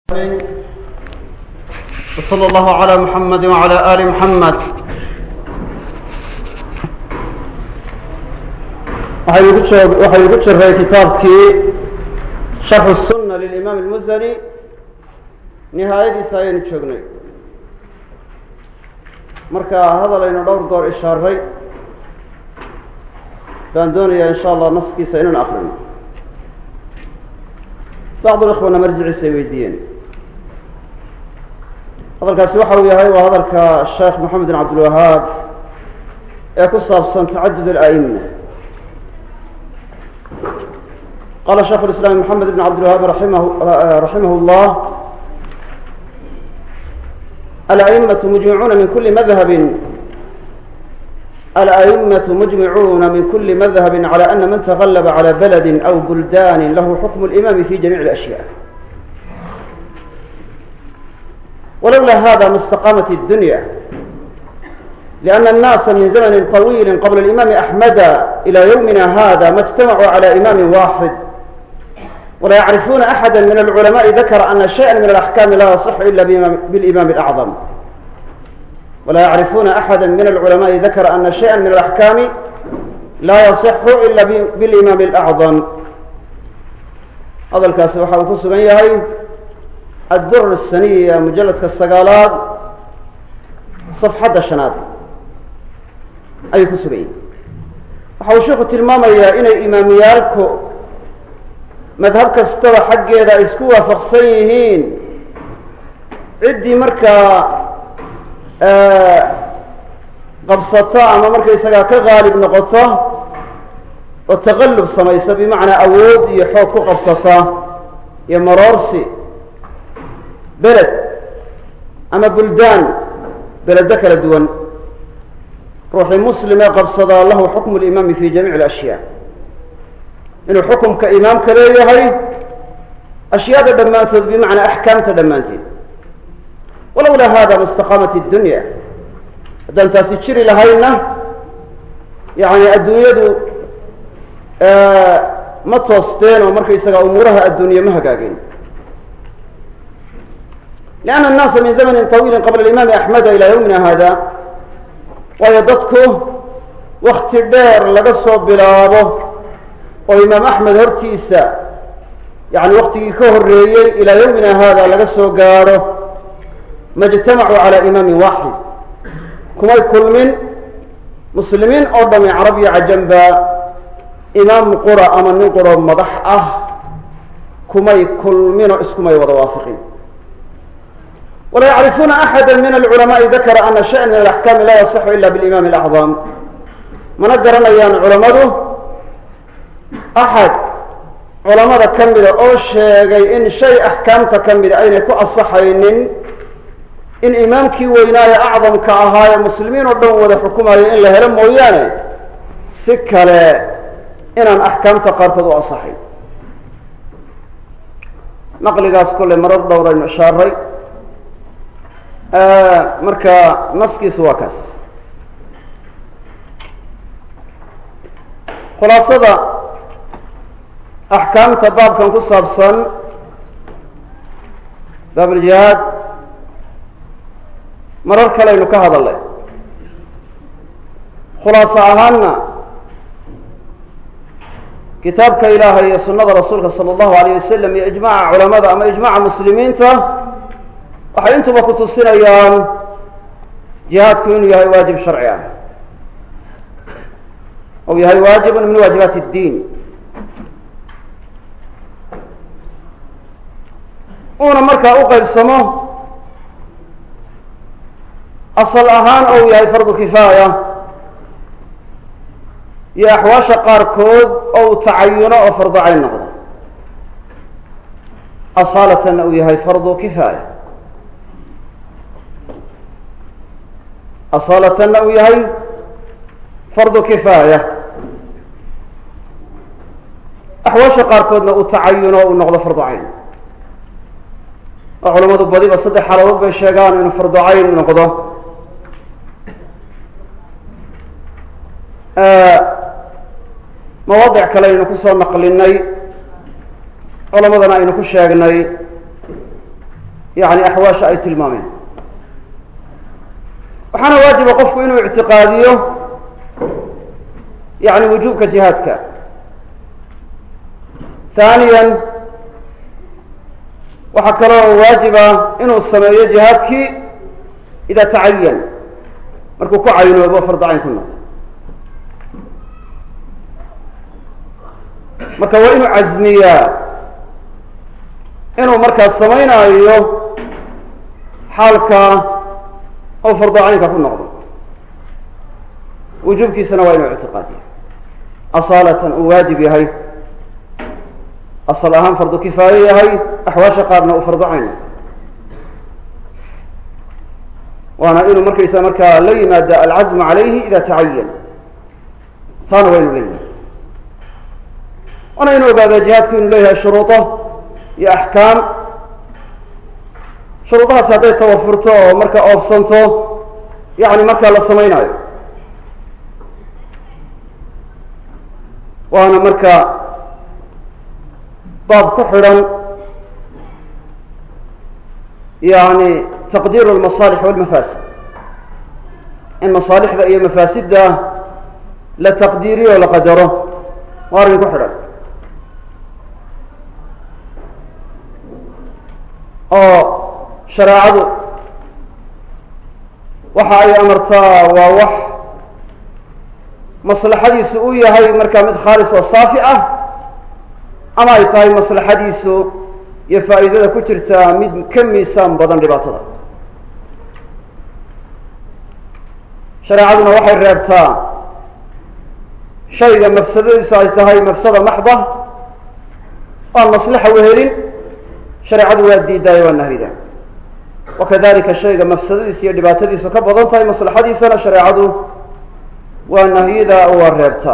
وصلى الله على محمد وعلى آل محمد. waxaynu ku jiray kitaabkii sharx الsunة lلإimaam الmuzani nihaayadiisa ayaynu joognay. marka hadal aynu dhowr goor ishaaray baan doonayaa in sha allah naskiisa inaan akrino. bacd اlإkhwana marjiciisa ay weydiiyeen. hadalkaasi waxa uu yahay waa hadalka sheekh moxamed bin cabdilwahaab ee ku saabsan tacadud اla'ima. qala shaykh اlislaam moxamed bn cabdilwahaab raximah اllah alأئmaة mujmicuuna min kuli madhabi calى ana man tغlba calى baladi aw buldani lahu xukm اlimami fi jamiع اlأshyaء. ولولا هذا ما استقامت الدنيا لأن الناس من زمن طويل قبل الإمام أحمد إلى يومنا هذا ما اجتمعوا على إمام واحد ولا يعرفون أحدا من العلماء ذكر أن شيئا من الأحكام لا يصح إلا بالإمام الأعظم ولا يعرفون أحدا من العلماء ذكر أن شيئا من الأحكام لا يصح إلا بالإمام الأعظم. هذا الكاس وحاول كسبا يهي الدر السنية مجلد كالسقالات صفحة شناد أي كسبين. waxau sheekhu tilmaamayaa inay imaamiyaalku madhab kastaba xaggeeda ay isku waafaqsan yihiin ciddii markaa qabsata ama markaysagaa ka qaalib noqota oo taqallub samaysa bimacnaa awood iyo xoog ku qabsata iyo maroorsi beled ama buldaan beledo kala duwan ruuxii muslimee qabsadaa lahu xukmu limaami fi jamiic اlashyaa inuu xukumka imaamka leeyahay ashyaada dhammaantood bimacnaa axkaamta dhammaanteed. walowlaa hada ma istaqaamat اdunya haddaan taasi jiri lahayna yani adduunyadu ma toosteen oo markaysaga umuuraha adduunye ma hagaageen. لأن الناس من زمن طويل قبل الإمام أحمد إلى يومنا هذا waayo dadku wakti dheer laga soo bilaabo oo imaam axmed hortiisa yani waktigii ka horeeyey ilaa yowmina hada laga soo gaadho ma اجtamacuu calى imaamin waaxid kumay kulmin muslimiin oo dhami carab iyo cajamba imaam qura ama nin quro madax ah kumay kulminoo iskumay wada waafiqin. ولا يعرفون أحدا من العلماء ذكر أن شيئا من الأحكام لا يصح إلا بالإمام الأعظم. mana garanayaan culamadu axad culamada ka mida oo sheegay in shay axkaamta ka mida aynay ku asaxaynin in imaamkii weynaaye acdamka ahaa ee muslimiin oo dhan wada xukumayo in la helo mooyaane si kale inaan axkaamta qaarkood u asaxayn. naqligaas kolley marar dhowraynu ishaaray marka naskiisu waa kaas. khulaasada axkaamta baabkan ku saabsan baabuljihaad marar kaleynu ka hadalnay. khulaaso ahaanna kitaabka ilaahay iyo sunnada rasuulka salى اllahu alayh wasalam iyo ijmaca culamada ama ijmaca muslimiinta waxay intuba ku tusinayaan jihaadku inuu yahay waajib sharci ah ou yahay waajibun min waajibaati اddiin uuna markaa u qaybsamo asal ahaan ou yahay fardu kifaaya iyo axwaasha qaarkood ou tacayuno oo fardu cayn noqdo asaalatana uu yahay fardu kifaaya asaalatana uu yahay fardu kifaaya axwaasha qaarkoodna uu tacayuno uu noqdo fardu cayn oo culamadu badiba saddex xaaladood bay sheegaan inuu fardu cayn noqdo. mawaadic kale aynu kusoo naqlinay culamadana aynu ku sheegnay yani axwaasha ay tilmaameen. waxaana waajiba qofku inuu ictiqaadiyo yani wujuubka jihaadka. ثaaniya waxaa kaloo waajiba inuu sameeyo jihaadkii ida tacayan markuu ku caynoobo fardu cayn ku noqdo. marka waa inuu casmiyaa inuu markaas samaynayo xaalka oo fardu caynka ku noqdo. wujuubkiisana waa inuu ictiqaadiyo asaalatan uu waajib yahay, asal ahaan fardu kifaaye yahay, axwaasha qaarna uu fardu cayn yahay. waana inuu markaysa markaa la yimaado alcazmu calayhi ida tacayan, taana waa inu leeyahay. waana inu ogaada jihaadku inuu leeyahay shuruudo iyo axkaam. shuruudahaasi hadday tawafurto oo markaa oofsanto yani markaa la samaynayo. waana marka baab ku xidhan yani taqdiir اlmasaalix walmafaasid, in masaalixda iyo mafaasidda la taqdiiriyo o la qadaro waa arrin ku xidhan. oo shareecadu waxa ay amartaa waa wax maslaxadiisu uu yahay markaa mid khaalis oo saafi ah, ama ay tahay maslaxadiisu iyo faa'iidada ku jirta mid ka miisaan badan dhibaatada. shareecaduna waxay reebtaa shayga mafsadadiisu ay tahay mafsada maxda aan maslaxa wehelin, shareecadu waa diidaayo waa nahida. wakadalika shayga mafsadadiisa iyo dhibaatadiisu ka badan tahay maslaxadiisana shareecadu waa nahyida waa reebtaa.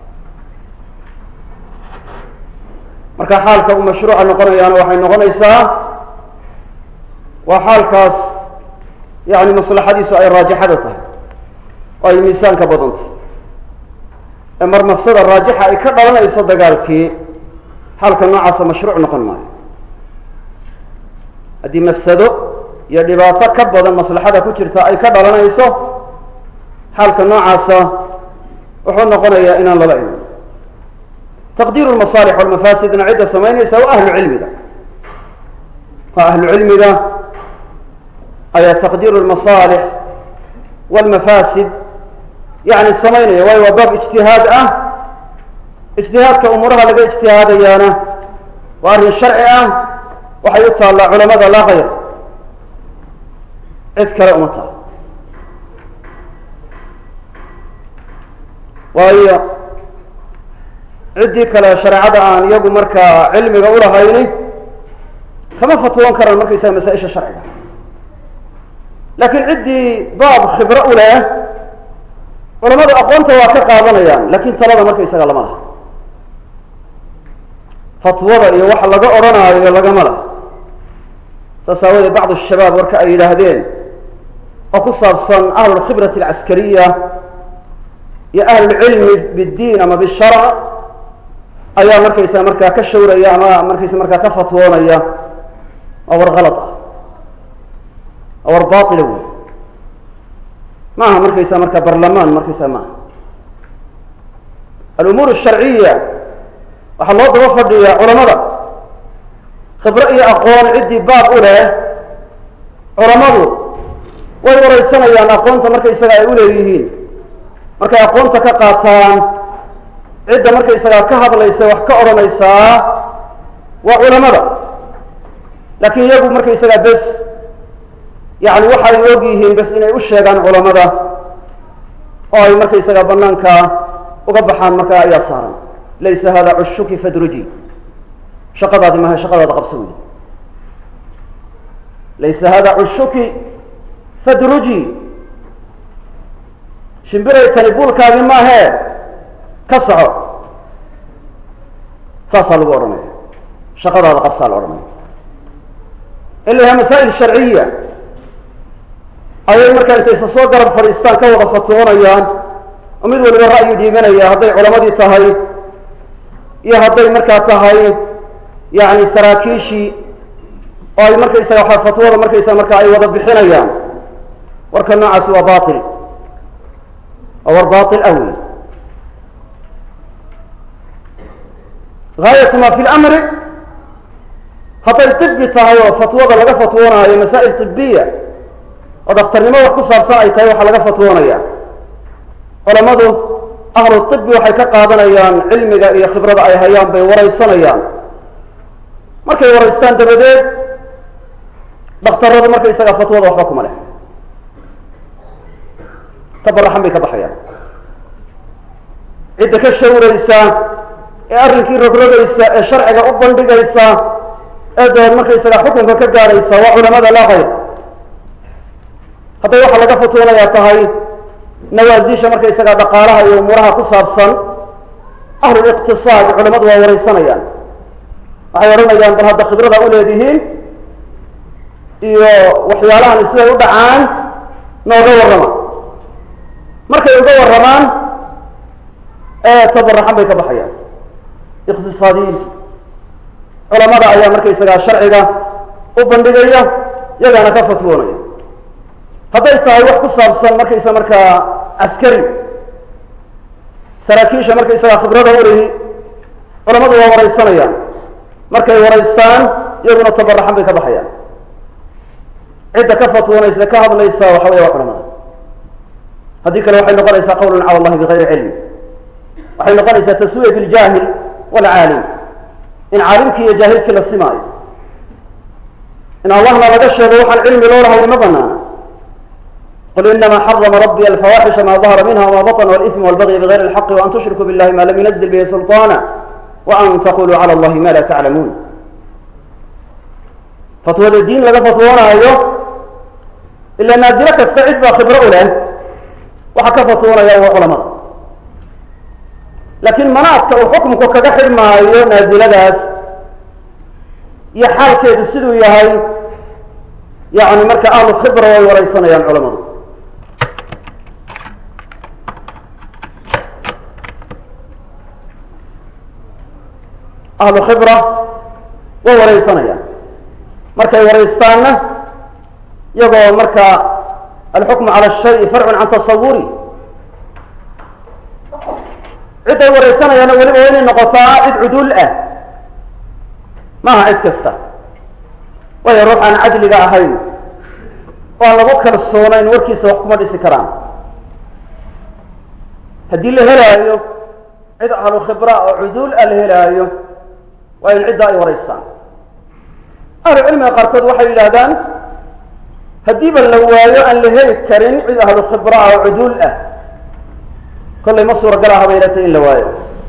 marka xaalka uu mashruuca noqonayaana waxay noqonaysaa waa xaalkaas yani maslaxadiisu ay raajixada tahay oo ay miisaan ka badan tahay. ee mar mafsada raajixa ay ka dhalanayso dagaalkii, xaalka noocaasa mashruuc noqon maayo. haddii mafsado iyo dhibaato ka badan maslaxada ku jirta ay ka dhalanayso, xaalka noocaasa wuxuu noqonayaa inaan lala iman. taqdiiru lmasaalix walmafaasidna cidda samaynaysa waa ahlu cilmiga. waa ahlu cilmiga ayaa taqdiiru lmasaalix walmafaasid yani samaynaya, waayo waa baab ijtihaad ah. ijtihaadka umuuraha laga ijtihaadayaana waa arrin sharci ah, waxay u taallaa culamada laa kayr, cid kale uma taal. waayo ciddii kale shareecada aan iyagu markaa cilmiga ulahayni kama fatwoon karaan markaysaga masaa-isha sharciga. laakiin ciddii baab khibro u leh, culamadu aqoonta waa ka qaadanayaan, laakiin talada markaysaga lama laha. fatwada iyo waxa laga odhanaayo lagama laha. saas aawadee bacdu shabaab warka ay yidhaahdeen oo ku saabsan ahlulkhibrati alcaskariya iyo ahlulcilmi biddiin ama bisharc ayaa markaysaa markaa ka shawraya ama markaysa markaa ka fatwoonaya. waa war kalad ah, waa war baila wey. maaha markaysaa markaa barlamaan markaysaa maaha. alumuur asharciya waxaa loo daba fadhiyaa culamada khibro iyo aqoon. ciddii baab u leh culamadu way waraysanayaan aqoonta markaysaga ay uleeyihiin. markay aqoonta ka qaataan, cidda markaysagaa ka hadlaysa wax ka odhanaysaa waa culamada. laakiin iyagu markaysagaa bes yani waxay og yihiin bes inay u sheegaan culamada oo ay markaysagaa banaanka uga baxaan markaa ayaa saaran. laysa hada cushuki fadruji, shaqadaadi maha, shaqadaada qabsa wey. laysa hada cushuki fadruji, shimbiray tani buulkaagi maahee ka soco. saasaa lagu odhanaya, shaqadaada qabsaa la odhanaya. ilaha masaa'il sharciya ayay markaa intaysa soo garab fadhiistaan ka wada fatwoonayaan oo mid waliba ra'yi dhiibanaya, hadday culamadii tahay iyo hadday markaa tahay yani saraakiishii oo ay markaysaga waxa fatwada markaysaga marka ay wada bixinayaan warka noocaasi waa baatil oo war baatil awi غاية ما في الأمر hadday طبi tahay oo fatwada laga fatwoonaayo masaa'il طibiya oo daktarnimada ku saabsan ay tahay waxa laga fatwoonaya culamadu ahlu طibi waxay ka qaadanayaan cilmiga iyo khibrada ay hayaan bay waraysanayaan markay waraystaan dabadeed daktaradu markaysaga fatwada waxba kuma leh tabaraxan bay ka baxayaan cidda ka shawraysa ee arrinkii rogrogaysa ee sharciga u bandhigaysa ee dabeed markaysaga xukunka ka gaadhaysa waa culamada laa hayr hadday waxaa laga fatwoonayaa tahay nawaasiisha markaysaga dhaqaalaha iyo umuuraha ku saabsan ahluliqtisaad culamadu waa waraysanayaan waxay odhanayaan bal hadda khibrada u leedihiin iyo waxyaalahan siday u dhacaan nooga warrama markay uga warramaan tabaraxan bay ka baxayaan iqtisaadiyiinta culamada ayaa markaysagaa sharciga u bandhigaya yagaana ka fatwoonaya hadday tahay wax ku saabsan markaysa markaa caskari saraakiisha markaysagaa khibrada ulihi culamadu waa waraysanayaan markay waraystaan iyaguna tabaraxan bay ka baxayaan cidda ka fatwoonaysa ka hadlaysa waxa weya waa culamada haddii kale waxay noqonaysaa qawlun cala allahi bigayri cilmi waxay noqonaysaa taswiya biljaahil walcaalim in caalimkii iyo jaahilkii la simaayo in allahna laga sheego waxaan cilmi loo lahayn ma banaana qul inama xarama rabbiy alfawaxisha ma dahara minha wma baطna wاlإثm wاlbagي bغayri اlxaqi وan tushrikuu biاllahi ma lam yunazil bihi sulطana وan taquluu calى اllahi ma la taclamuun fatwada diin laga fatwoonaayo ila naazilo kasta cid baa khibro u leh waxa ka fatwoonaya waa culamada laakiin manaadka uu xukumku kaga xidhmaayo naaziladaas iyo xaalkeedu siduu yahay yani marka ahlu khibra way waraysanayaan culamadu ahlu khibra way waraysanayaan markay waraystaanna iyagoo marka alxukmu cala الshay farcun can tasawuri cid ay waraysanayaana weliba waa inay noqotaa cid cuduul ah maaha cid kasta waayo ruux aan cadliga ahayn oo aan lagu kalsoonayn warkiisa wax kuma dhisi karaan haddii la helaayo cid ahlu khibra oo cuduul ah la helaayo waa in cidda ay waraystaan ahlu cilmiga qaarkood waxay yidhaahdaan haddiiba la waayo aan la heli karin cid ahlu khibra ah oo cuduul ah kollay ma suuragal aha bay ilatay in la waayo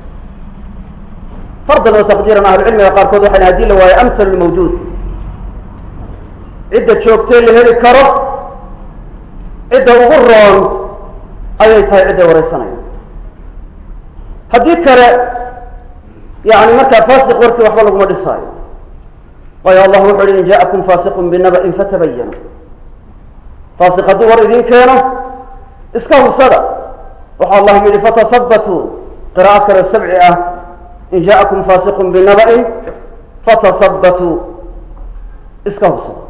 fardan wa taqdiiran ahlucilmiga qaarkood waxay hadii la waayo amhalu lmawjuud cidda joogtee la heli karo cidda ugu roon ayay tahay cidday waraysanaya haddii kale yani markaa faasiq warkii waxba laguma dhisaayo waayo allah wuxu uhi in ja'akum faasiqun binaba'in fatabayanu faasiq hadduu war idin keeno iska hubsada waxa allah yidhi fatahabatuu qiraa'o kale sabci ah in ja'akum faasiqun binaba'in fatahabatuu iska hubsada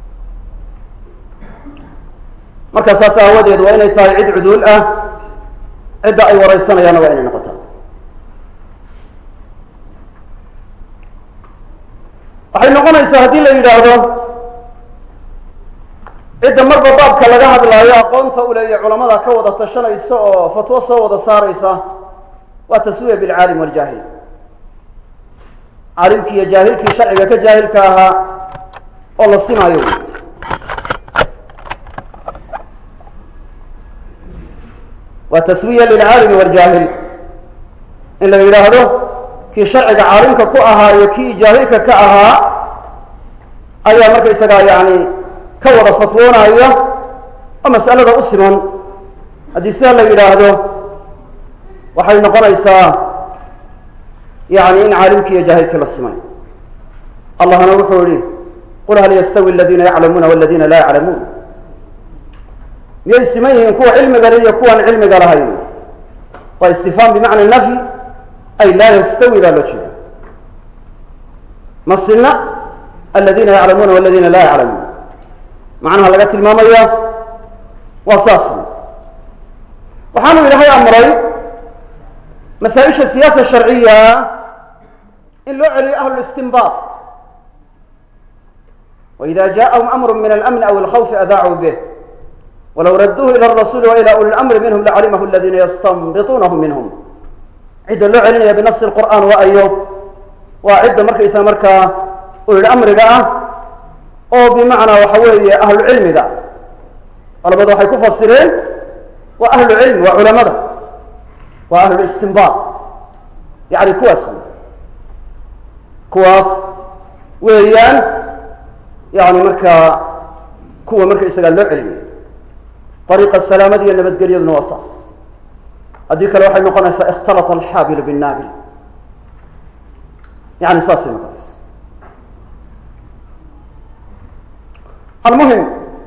marka saas aawadeed waa inay tahay cid cuduul ah cidda ay waraysanayaana waa inay noqotaa waxay noqonaysaa haddii la yidhaahdo cidda marba baabka laga hadlaayo aqoonta u leeya culamada ka wada tashanaysa oo fatwo soo wada saaraysa waa taswiya bilcaalim waljaahil caalimkii iyo jaahilkii sharciga ka jaahilka ahaa oo la simaayo waa taswiya lilcaalimi waljaahil in la yidhaahdo kii sharciga caalimka ku ahaa iyo kii jaahilka ka ahaa ayaa markaysagaa yani ka wada fatwoonaya oo mas'alada u siman haddii sidaa la yidhaahdo waxay noqonaysaa yani in caalimkii iyo jaahilkii la simay allahna wuxuu yihi qul hal yastawi aladiina yaclamuuna waladiina laa yaclamuun miyay siman yihiin kuwa cilmiga le iyo kuwaan cilmiga lahayn waa istifhaam bimacna nafyi ay laa yastawi baa loo jeeda ma sinna aladiina yaclamuuna waladiina laa yaclamuun macnaha laga tilmaamaya waa saas waxaanu ilaahay amray masaaئisha siyaasa sharciya in loo celiyo ahlulistinbaط وإida jaءahum amru min alأmn aw اlkhawfi adaacuu bih walow raduuhu ilى الrasuuli وإilى uli اlamri minhum lacalimahu اladina yastanbiطuunahu minhm cidda loo celinaya binasi الqur'an waa ayo waa cidda markaysa markaa ulil amriga ah oo bimacnaa waxa weeye ahlu cilmiga culamadu waxay ku fasireen waa ahlu cilmi waa culamada waa ahlu istinbaط yani kuwaas weeyaan yani markaa kuwa markaysagaa loo celiyay ariiqa salaamada iyo nabadgelyaduna waa saas haddii kale waxay noqonaysaa ikhtalata alxaabilu binnaabil yani saasay noqonaysa almuhim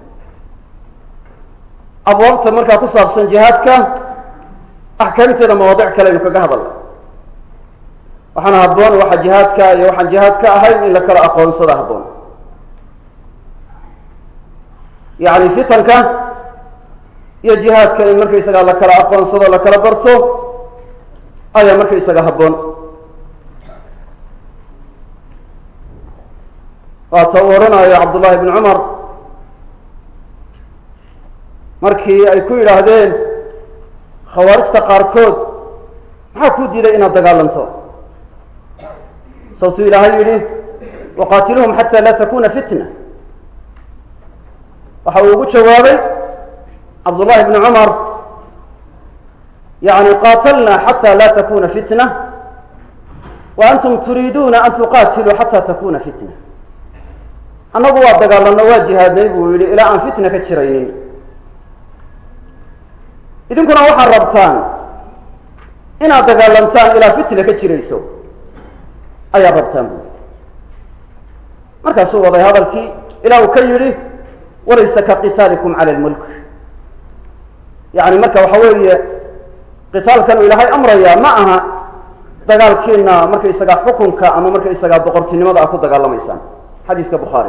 abwaabta markaa ku saabsan jihaadka axkaamteeda mawaadic kale aynu kaga hadalna waxaana habboon waxa jihaadka iyo waxaan jihaad ka ahayn in la kala aqoonsada habboon yani fitanka iyo jihaadka in markaysagaa la kala aqoonsado la kala barto ayaa markaysaga habboon waata uu odhanayo cabdullahi bn cumar markii ay ku yidhaahdeen khawaarijta qaarkood maxaa kuu diiday inaad dagaalanto sababtuu ilaahay yidhi waqaatiluhum xata laa takuna fitna waxa uu ugu jawaabay cabdullahi bni cumar yani qaatalna xata laa takuna fitna wa antum turiiduuna an tuqaatiluu xata takuna fitna annagu waa dagaalanno waa jihaadnay buu yidhi ilaa aan fitna ka jiraynin idinkuna waxaad rabtaan inaad dagaalantaan ilaa fitna ka jirayso ayaad rabtaan buu markaasuu waday hadalkii ilaa uu ka yidhi walaysa ka qitaalikum cala lmulk yani marka waxa weeye qitaalkan uu ilaahay amrayaa ma aha dagaalkiina markaysagaa xukunka ama markaysagaa boqortinimada a ku dagaalamaysaan xadiiska bukhaari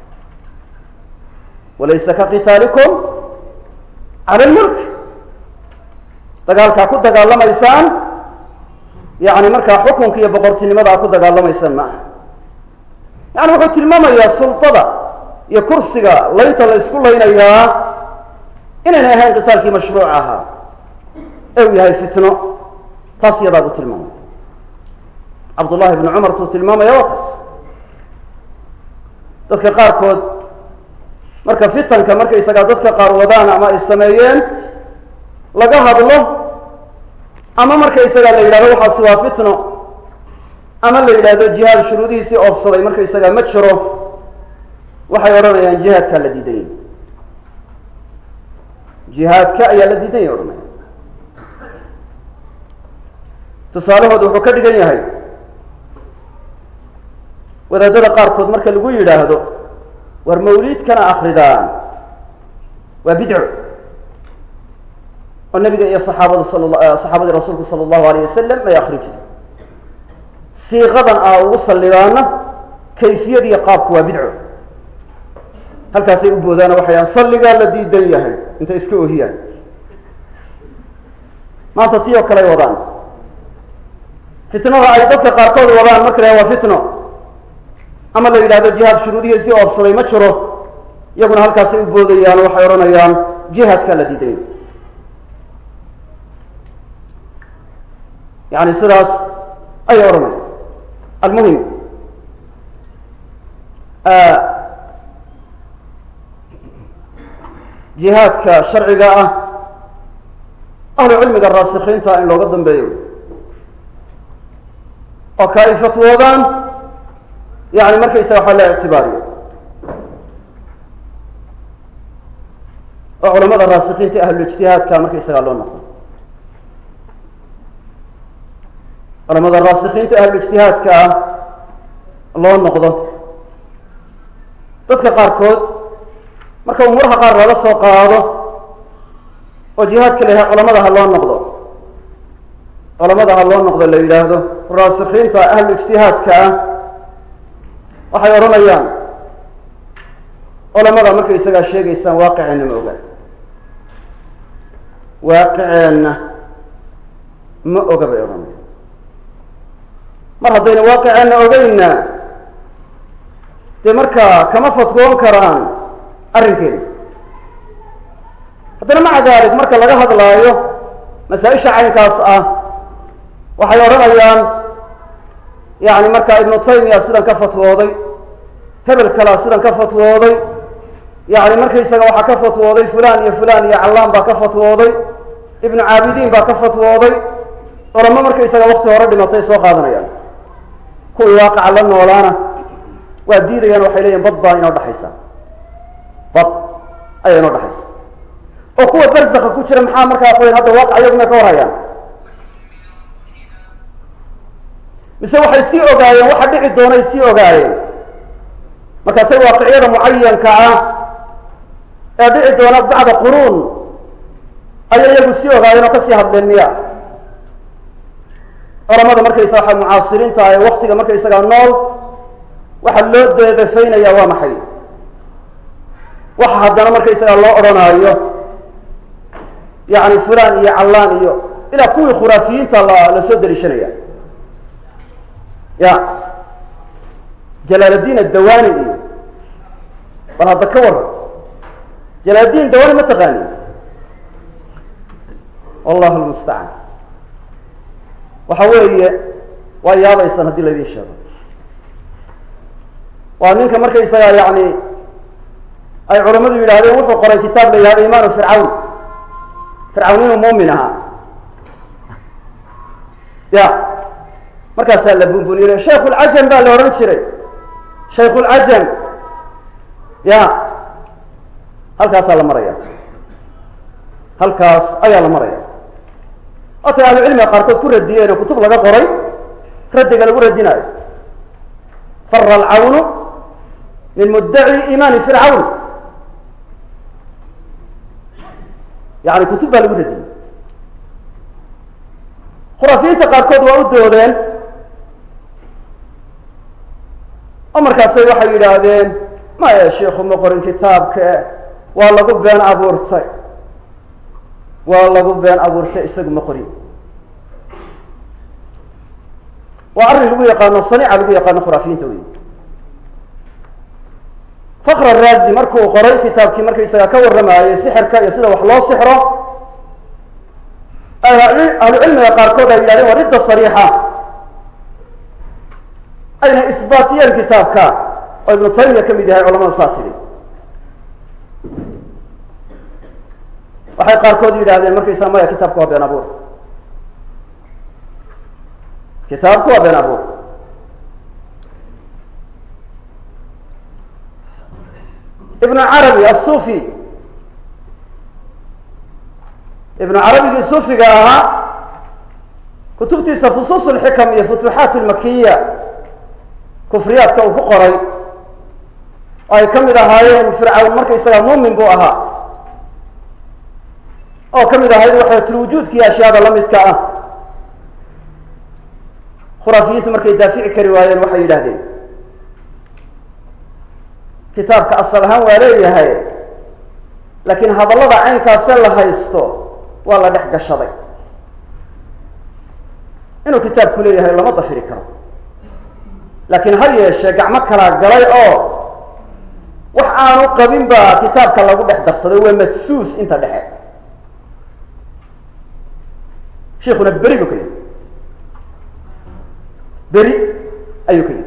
walaysa ka qitaalikum cala lmulk dagaalkaa ku dagaalamaysaan yani markaa xukunka iyo boqortinimada a ku dagaalamaysaan ma aha yani wuxuu tilmaamayaa sultada iyo kursiga laynta la isku laynayaa inaynay ahayn qitaalkii mashruuc ahaa ee uu yahay fitno taas yadaa buu tilmaamaya cabdullahi bni cumar tuu tilmaamaya waa taas dadka qaarkood marka fitanka markaysagaa dadka qaar wadaan ama ay sameeyeen laga hadlo ama markaysagaa la yidhahdo waxaasi waa fitno ama la yidhaahdo jihaad shuruudihiisii oofsaday markaysagaa ma jiro waxay odhanayaan jihaadkaa la diidan yahy jihaadka ayaa la diidan yahy odhanaya tusaalahooda wuxuu ka dhigan yahay wadaadada qaarkood marka lagu yidhaahdo war mawliidkana akridaan waa bidco oo nabiga iyo saxaabadii rasuulku sala allahu alayh wasalam may akri jirin siiqadan aa ugu sallidaana kayfiyadiiyo qaabku waa bidco halkaasay u boodaano waxayaan salligaa la diidan yahay intay iska ohiyaan maanta tii oo kaley wadaan fitnada ay dadka qaarkood wadaan marka la waa fitno ama la yidhahdo jihaad shuruudihiisii oofsaday ma jiro iyaguna halkaasay u boodayaan waxay odhanayaan jihaadkaa la diidan yahay yani sidaas ayay odhanayaan almuhim jihaadka sharciga ah ahlu cilmiga raasikiinta in looga dambeeyo oo ka ay fatwoodaan yani markaysaga waxa la ictibaariyo oo culamada raasikiinta ahluijtihaadka markaysagaa loo noqdo culamada raasikiinta ahluijtihaadka ah loo noqdo dadka qaarkood marka umuuraha qaar laga soo qaado oo jihaadka la yahay culamada ha loo noqdo culamada ha loo noqdo la yidhaahdo raasikiinta ahlu ijtihaadka ah waxay odhanayaan culamada markaysagaa sheegaysaan waaqiceenna ma oga waaqiceenna ma oga bay odhanaya mar haddayna waaqiceenna ogeyna dee markaa kama fatwoon karaan arrinkeena haddana maca dalik marka laga hadlaayo masaa-isha caynkaas ah waxay odhanayaan yani markaa ibnu taymiya sidan ka fatwooday hebel kalaa sidan ka fatwooday yani markaysaga waxaa ka fatwooday fulan iyo fulan iyo callaan baa ka fatwooday ibnu caabidiin baa ka fatwooday culamo markaysaga wakti hore dhimatay soo qaadanayaan kuwii waaqaca la noolaana waa diidayaan waxay leeyihin bad baa inoo dhexaysa bad ayaa inoo dhexaysa oo kuwa barzaka ku jira maxaa markaa qoyn hadda waaqac iyaguna ka warhayaan mise waxay sii ogaayeen waxa dhici doonay sii ogaayeen markaasay waaqiciyada mucayanka ah ee dhici doona bacda quruun ayay iyagu sii ogaayeen oo kasii hadleen miya culamada markaysaga waxa mucaasiriinta ee waktiga markaysagaa nool waxa loo deedafaynaya waa maxay waxa haddana markaysagaa loo odhanaayo yani fulan iyo callaan iyo ilaa kuwii khuraafiyiinta la soo daliishanaya ya jalaaldiin adawani iyo bal hadda ka waran jalaaldiin dawani ma taqaani wallahu lmustacaan waxa weeye waa yaabaysaan haddii laydin sheego waa ninka markaysagaa yani ay culamadu yidhahdeen wuxuu qoray kitaab la yihahdo imaanu fircawn fircawn inuu muumin ahaa ya markaasaa la bunbuniyey shaykh lcajam baa la odhan jiray shaykh lcajam ya halkaasaa la maraya halkaas ayaa la maraya waatay ahlucilmiga qaarkood ku radiyeen oo kutub laga qoray raddiga lagu radinaayo fara alcawnu min muddaci imaani fircawn yani kutub baa lagu radiyey khuraafiyiinta qaarkood waa u doodeen oo markaasay waxay yidhaahdeen maya sheikhu ma qorin kitaabke waa lagu been abuurtay waa lagu been abuurtay isagu ma qorin waa arrin lagu yaqaano saniica lagu yaqaano khuraafiyiinta wey fakr araazi markuu qoray kitaabkii markaysaga ka warramayey sixirka iyo sida wax loo sixro ahlucilmiga qaarkood ay yidhahdeen waa ridda sariixa ayna isbaatiyeen kitaabka oo ibnu taymiya ka mid yahay culamada saa tidhi waxay qaarkood yidhahdeen markaysaa maya kitaabku waa been abuur kitaabku waa been abuur ibnu carabi asufi ibnu carabigii sufiga ahaa kutubtiisa fusuus lxikam iyo futuuxaat lmakiya kufriyaadka uu ku qoray oo ay ka mid ahaayeen fircawn markaysagaa muumin buu ahaa oo ka mid ahayd waxdatulwujuudkii ashyaada la midka ah khuraafiyiintu markay daafici kari waayeen waxay yidhahdeen kitaabka asal ahaan waa leeyahay laakiin hadallada caynkaase la haysto waa la dhex gashaday inuu kitaabku leeyahay lama dafiri karo laakiin ha yeeshee gacmo kalaa galay oo wax aanu qabin baa kitaabka lagu dhex darsaday waa madsuus inta dhexe sheikuna beri buu ka yihi beri ayuu ka yihi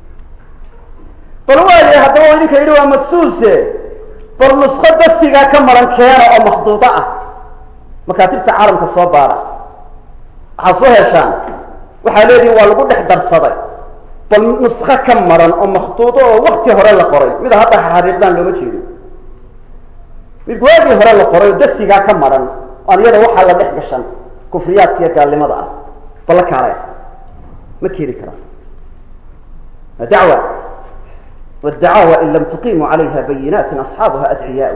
bal waayahay haddaba o idinka yidhi waa madsuuse bal nusko dasigaa ka maran keena oo makhduudo ah makaatibta caalamka soo baara waxaa soo heshaan waxaa leedihin waa lagu dhex darsaday bal nusko ka maran oo makhduudo oo wakti hore la qoray mida hadda xariiqdaan looma jeedo mid waagii hore la qoray oo dasigaa ka maran oo an iyada waxaa la dhex gashan kufriyaadka iyo gaalnimada ah bal la kaalay ma keeni karaan waa dacwa wاdacaawa in lam tuqimuu calayha bayinaati asxaabuha adciyaa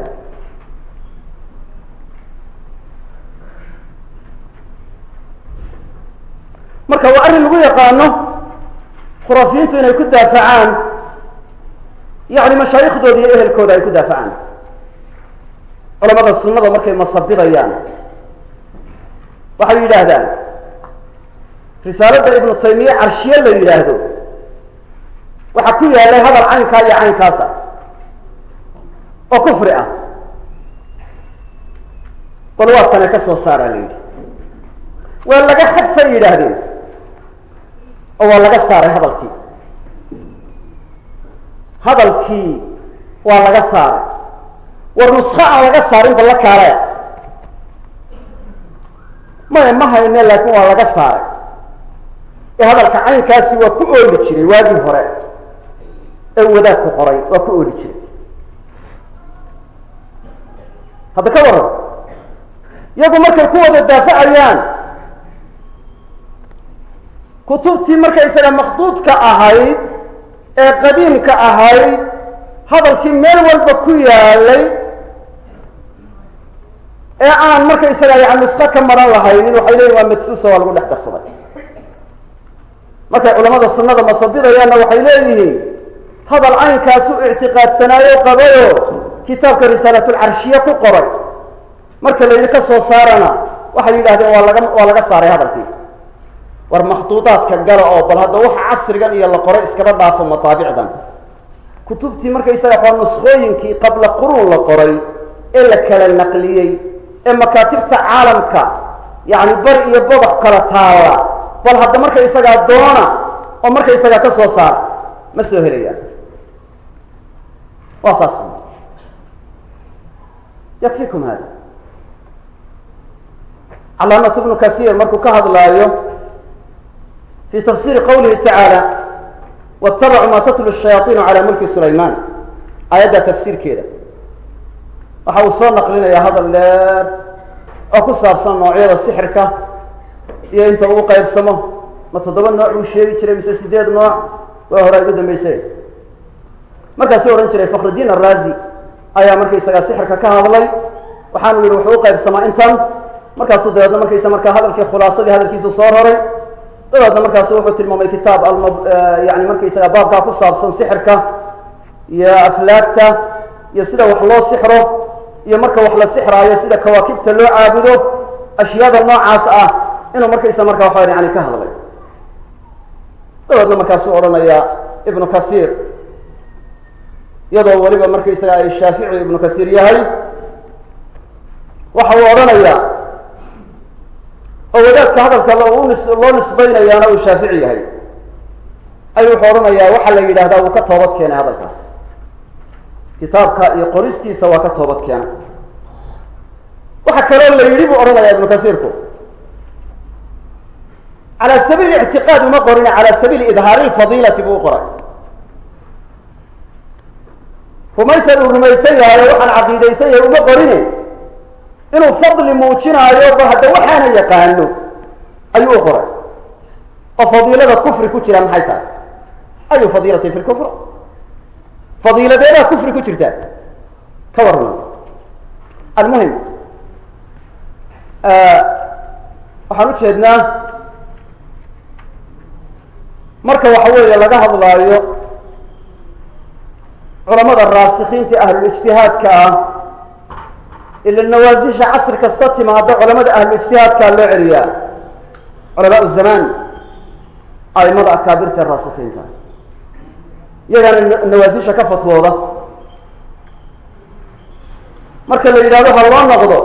marka waa arrin lagu yaqaano khuraafiyiintu inay ku daafacaan yani mashaayikhdooda iyo ehelkooda ay ku daafacaan. culamada sunnada markay masabidayaan waxay yidhaahdaan risaalada ibnu taymiya carshiye la yidhaahdo waxaa ku yaalay hadal caynkaa iyo caynkaasa oo kufri ah, bal waa tane ka soo saaraa la yidhi. waa laga xadfay yidhaahdeen oo waa laga saaray hadalkii waa laga saaray. war nusko aan laga saarin balla kaalaya maya ma hayne, laakiin waa laga saaray. ee hadalka caynkaasi waa ku ooli jiray waagii hore ee wadaadku qoray, waa ku ooli jiray. hadda ka waran iyagu markay ku wada daafacayaan kutubtii markaysaga makduudka ahayd ee qadiimka ahayd, hadalkii meel walba ku yaalay ee aan markaysaga yani nusko ka maran lahaynin, waxay leeyihin waa madsuusa, waa lagu dhex darsaday. markay culamada sunnada masabidayaanna waxay leeyihiin hadal caynkaasu ictiqaadsanaayo qabayo kitaabka risaalatulcarshiye ku qoray, marka la yidhi ka soo saarana waxay yidhahdeen waa laga saaray hadalkii. war makhduudaadka gala oo bal hadda waxa casrigan iyo la qoray iskaba dhaafo mataabicdan. kutubtii markaysaga waa nuskooyinkii qabla quruun la qoray ee la kala naqliyey ee makaatibta caalamka yani bar iyo bodox kala taala, bal hadda markaysagaa doona oo markaysagaa ka soo saara, ma soo helayaan. waa saas yakfikum hada. calaamat ibnu kasiir markuu ka hadlaayo fi tafsiri qawlihi tacaala wاtabacuu ma tatlu shayaaiinu calى mulki sulayman, aayadda tafsiirkeeda waxa uu soo naqlinayaa hadal dheer oo ku saabsan noocyada sixirka iyo inta uu qaybsamo. ma 7 nooc uu sheegi jiray mise 8 nooc? waa hore ugu dambeysay. markaasuu odhan jiray fakhrudiin araazi ayaa markaysagaa sixirka ka hadlay, waxaanu yihi wuxuu u qaybsamaa intan. markaasuu dabeedna markaysa markaa hadalkii khulaasadii hadalkiisu soo roray. dabeedna markaasu wuxuu tilmaamay kitaab yani markaysaga baabkaa ku saabsan sixirka iyo aflaagta iyo sida wax loo sixro iyo marka wax la sixraayo sida kawaakibta loo caabudo, ashyaada noocaas ah inuu markaysa markaa waxa yani ka hadlay. dabeedna markaasuu odhanayaa ibnu kasiir, iyadoo weliba markaysaga ay shaafici ibnu kasiir yahay, waxa uu odhanayaa oo wadaadka hadalka loo nisbaynayaana uu shaafici yahay, ayuu wuxuu odhanayaa waxaa la yidhahdaa wuu ka toobad keenay hadalkaas, kitaabka iyo qoristiisa waa ka toobad keenay. waxa kaloo la yidhi buu odhanayaa ibnu kasiirku calى sabiili ictiqaad uma qorin, calى sabiili idhaari lfadiilati buu u qoray. rumaysan uu rumaysan yahay o waxaan caqiidaysan yahay uma qorine, inuu fadli muujinaayo ba hadda waxaana yaqaano ayuu u qoray. oo fadiilada kufri ku jira maxay tahay? ayu fadiilati fi lkufr? fadiiladeedaa kufri ku jirta ka warrama. almuhim waxaan u jeednaa marka waxa weeye laga hadlaayo culamada raasikiinta ahlulijtihaadka ah, ila nawaasisha casri kasta timaada culamada ahlulijtihaadkaa loo celiyaa. culamaa zamaan aimada akaabirta raasikiinta iyagana nawaasisha ka fatwooda. marka la yidhahdo ha loo noqdo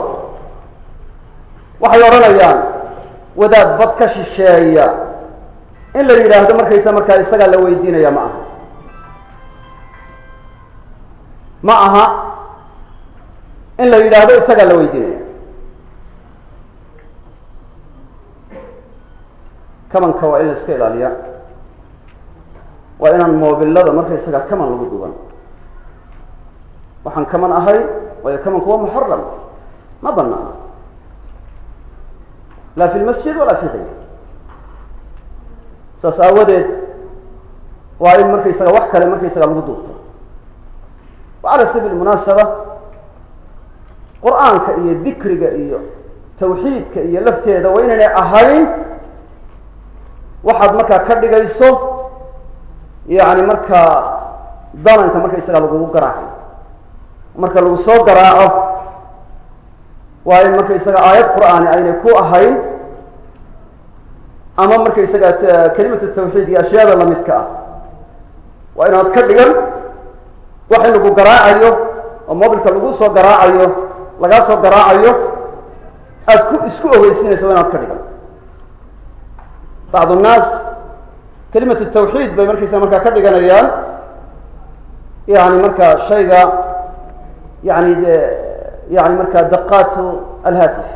waxay odhanayaan wadaad bad ka shisheeya in la yidhaahdo markaysa markaa isagaa la weydiinaya ma aha in la yidhaahdo isagaa la weydiinaya. kamanka waa in la iska ilaaliya, waa inaan moobilada markaysagaa kaman lagu duban. waxaan kaman ahay waayo kamanku waa muxaram, ma banaana la fi lmasjid walaa fi kayr. saas aawadeed waa in markaysaga wax kale markaysaga lagu duubto. وعلى سبيل المناسبة qur'aanka iyo dikriga iyo tawxiidka iyo lafteeda waa inaanay ahayn waxaad markaa ka dhigayso yani markaa dananka markaysaga lagugu garaacayo marka lagu soo garaaco waa in markaysaga aayad qur'aani aynay ku ahayn ama markaysaga kelimatu tawxiid iyo ashyaada lamidka ah waa inaad ka dhigan wax in lagu garaacayo oo mobilka lagu soo garaacayo lagaa soo garaacayo aad ku isku ogeysiinayso waa inaad ka dhigan bacd الnaas kelimatu tawxiid bay markaysaga markaa ka dhiganayaan yani markaa shayga yani markaa daqaatu alhatif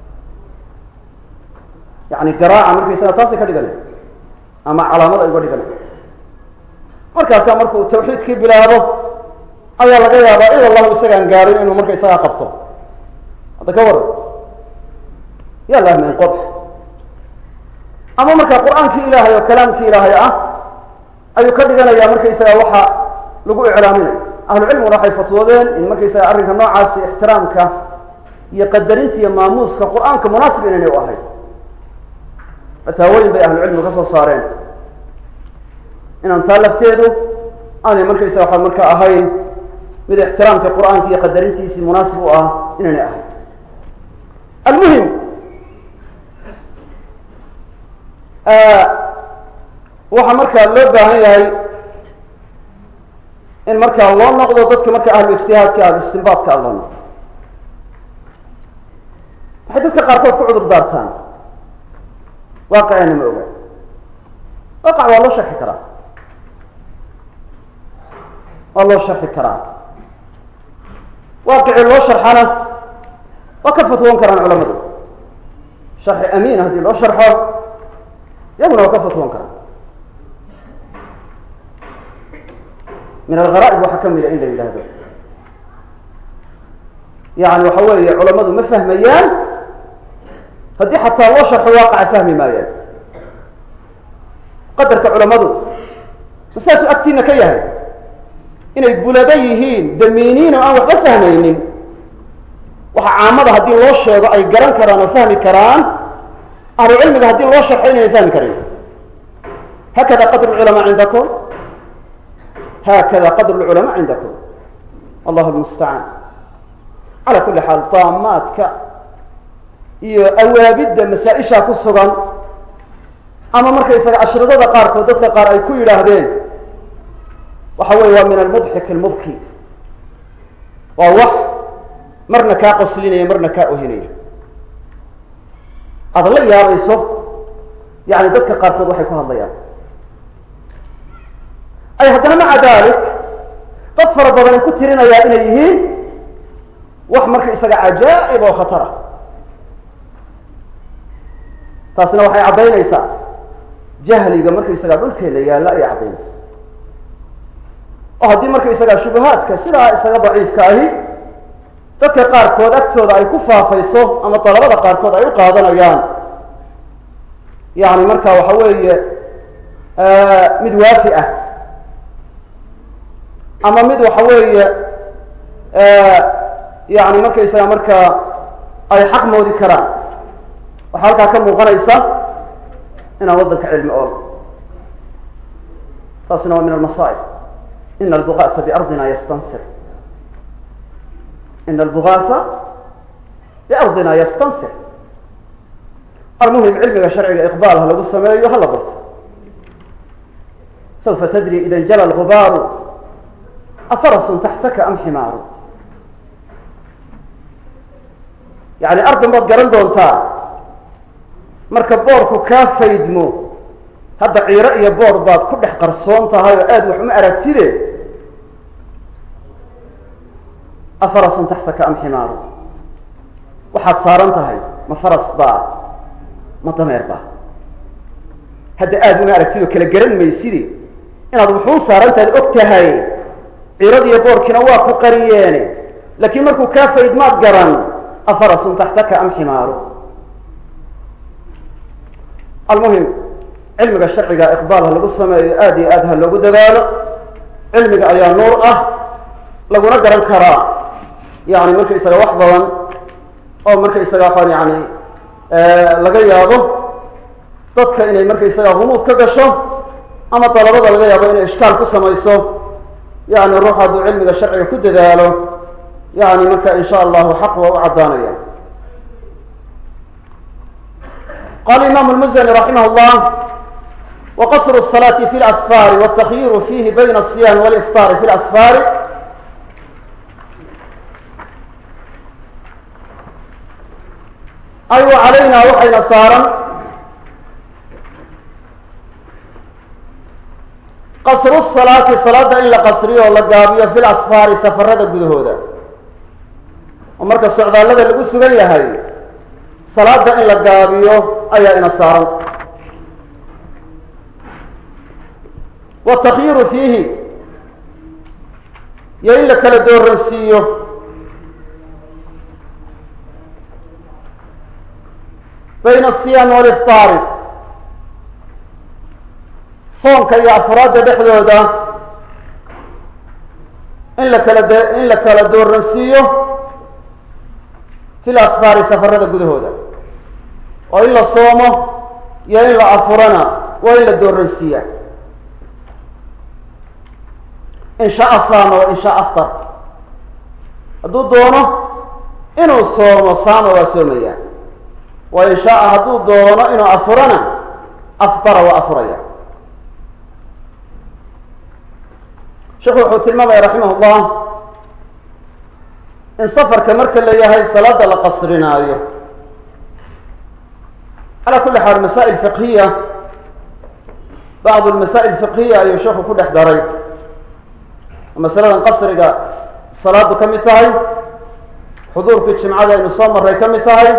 yani garaaca markaysaga taasay ka dhiganaya ama calaamad ay uga dhiganaya markaasaa markuu tawxiidkii bilaabo ayaa laga yaabaa ila allahu isagaan gaarin inuu marka isagaa qabto hadda ka waran ya lah min qobx ama markaa qur'aankii ilaahay oo kalaamkii ilaahay ah ayuu ka dhiganayaa markaysaga waxa lagu iclaaminayo ahlucilmiguna waxay fatwoodeen in markaysaga arrinka noocaasi ixtiraamka iyo qadarinta iyo maamuuska qur'aanka munaasib inaynay u ahayn fataawooyin bay ahlucilmigu ka soo saareen inaan taa lafteedu aanay markaysaga waxa marka ahayn mid ixtiraamka qur'aanka iyo qadarintiisii munaasib u ah inaynay ahayn almuhim waxaa markaa loo baahan yahay in markaa loo noqdo dadka marka ahlu ijtihaadka ahlu istinbaadka a loo noqdo waxay dadka qaarkood ku cudur daartaan waaqicina ma oga waaqac waa loo sharxi karaa waa loo sharxi karaa waaqicii loo sharxana waa ka fatwoon karaan culamadu sharxi amiina haddii loo sharxo iyaguna waa ka fatwoon karaa min alghara'ib waxaa ka mida in la yidhaahdo yani waxa weeye culamadu ma fahmayaan haddii xataa loo sharxo waaqaca fahmi maayaan qadarka culamadu ma saasuu agtiina ka yahay inay bulado yihiin damiiniin oo aan waxba fahmaynin waxa caamada haddii loo sheego ay garan karaan oo fahmi karaan ahlu cilmiga haddii loo sharxo inayna fahmi karin hakada qadru culamaa cindakum hakada qadru lculamaa cindakum allahu lmustacaan cala kuli xaal daamaadka iyo awaabidda masaa-ishaa ku sugan ama markaysaga ashridada qaarkood dadka qaar ay ku yidhaahdeen waxa weeye waa min almudxik almubki waa wax marna kaa qoslinaya marna kaa ohinaya aada la yaabayso yani dadka qaarkood waxay ku hadlayaan ay haddana maca dalik dad fara badan ku tirinayaa inay yihiin wax marka isaga cajaa'ib oo khatara taasina waxay caddaynaysaa jahliga markaysagaa dhulkeena yaalla ayay caddaynaysaa oo haddii markaysagaa shubahaadka sidaa isaga daciifka ahi dadka qaarkood agtooda ay ku faafayso ama dalabada qaarkood ay u qaadanayaan yani marka waxa weeye mid waafi ah ama mid waxa weeye yani markaysaga markaa ay xaq moodi karaan waxaa halkaa ka muuqanaysa inaan waddanka cilmi ool taasina waa min almasaa'ib ina albugasa biardina yastansir ina albugasa biardina yastansir almuhim cilmiga sharciga iqbaal ha lagu sameeyo hala barto sawfa tadri ida njala algubaaru afarasun taxtaka am ximaaru yani ardan baad garan doontaa marka boorku kaa faydmo hadda ciiro iyo boor baad ku dhex qarsoon tahay oo aada wax uma aragtide afarasun taxtaka am ximaaru waxaad saaran tahay ma faras baa ma dameer baa hadda aada uma aragtid oo kala garan mayside inaad wuxuu saarantaad og tahay ciirad iyo boorkiina waa ku qariyeene laakiin markuu kaa faydmaad garan afarasun taxtaka am ximaaru almuhim cilmiga sharciga iqbaal ha lagu sameeyo aada iyo aad ha loogu dadaalo cilmiga ayaa nuur ah laguna garan karaa yani markaysaga wax badan oo markaysaga waxaan yani laga yaabo dadka inay markaysaga humuud ka gasho ama dalabada laga yaabo inay ishkaal ku samayso yani ruux hadduu cilmiga sharciga ku dadaalo yani marka in sha allahu xaq waa u caddaanaya. qala imam اlmuzani raximah اllah waqasru الصalaati fi اlasfaari wاtakyiru fihi bayna الصiyam wاlifطaari fi اlasfaari ay wa calaynaa waxayna saaran qasru salaati salaada in la qasriyo oo la gaabiyo fi lasfaari safarada gudahooda oo marka socdaallada lagu sugan yahay salaada in la gaabiyo ayaa ina saaran. watakhyiru fiihi iyo in la kala dooransiiyo bayna asiyaami waliftaari soonka iyo afraadda dhexdooda in la kala dooransiiyo fi lasfaari safarada gudahooda oo in la soomo iyo in la afurana waa in la dooransiiya. in shaaa saama wa in shaa aftar hadduu doono inuu soomo saama waa soomaya wa in shaaa hadduu doono inuu afurana aftara waa afuraya. sheekhu wuxuu tilmaamaya raximah llah in safarka marka la yahay salaada la qasrinaayo calaa kulli xaal masaa'il fiqhiya bacdu lmasaa'il fiqhiya ayuu sheekhu ku dhex daray masaladan qasriga salaadu ka mid tahay, xuduurkii jimcada aynu soo maray ka mid tahay,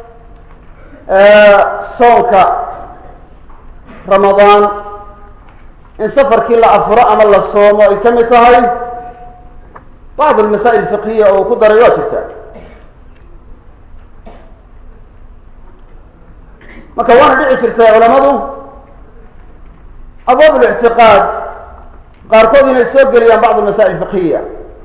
soonka ramadaan in safarkii la afuro ama la soomo ay ka mid tahay, bacd almasaa'il fiqhiya oo ku daray waa jirta. marka waana dhici jirtay culamadu abwaab اlictiqaad qaarkood inay soo geliyaan bacd almasaa'il fiqhiya.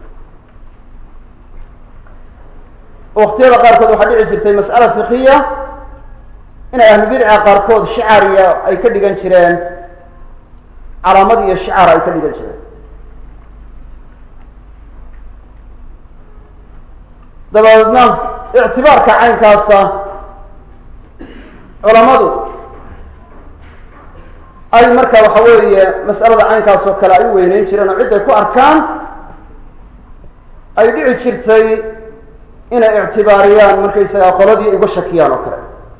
waqtiyada qaarkood waxaa dhici jirtay mas'ala fiqhiya inay ahlubidca qaarkood shicaariya ay ka dhigan jireen, calaamad iyo shicaar ay ka dhigan jireen. dabadeedna ictibaarka caynkaasa culamadu ay marka waxa weeye mas'alada caynkaas oo kale ay u weyneyn jireen oo cid ay ku arkaan ay dhici jirtay inay ictibaariyaan markaysagaa qoladii uga shakiyaan oo kale.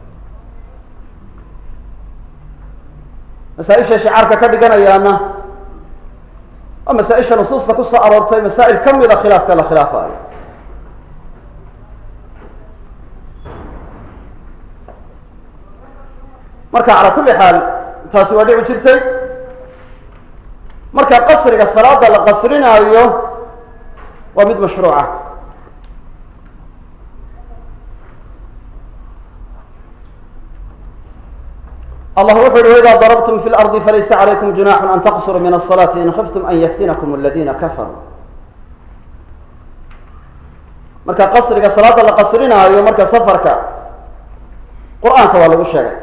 masaa-isha shicaarka ka dhiganayaana waa masaa-isha nusuusta ku soo aroortay masaa'il ka mida khilaafka la khilaafayo. marka calaa kulli xaal taasi waa dhici jirtay. marka qasriga salaada la qasrinaayo waa mid mashruuca. allah wuxu uhi waidaa darabtum fi lardi falaysa calaykum junaxun an taqsuruu min asalaati in khiftum an yaftinakum aladiina kafaruu. marka qasriga salaada la qasrinaayo marka safarka qur-aanka waa lagu sheegay.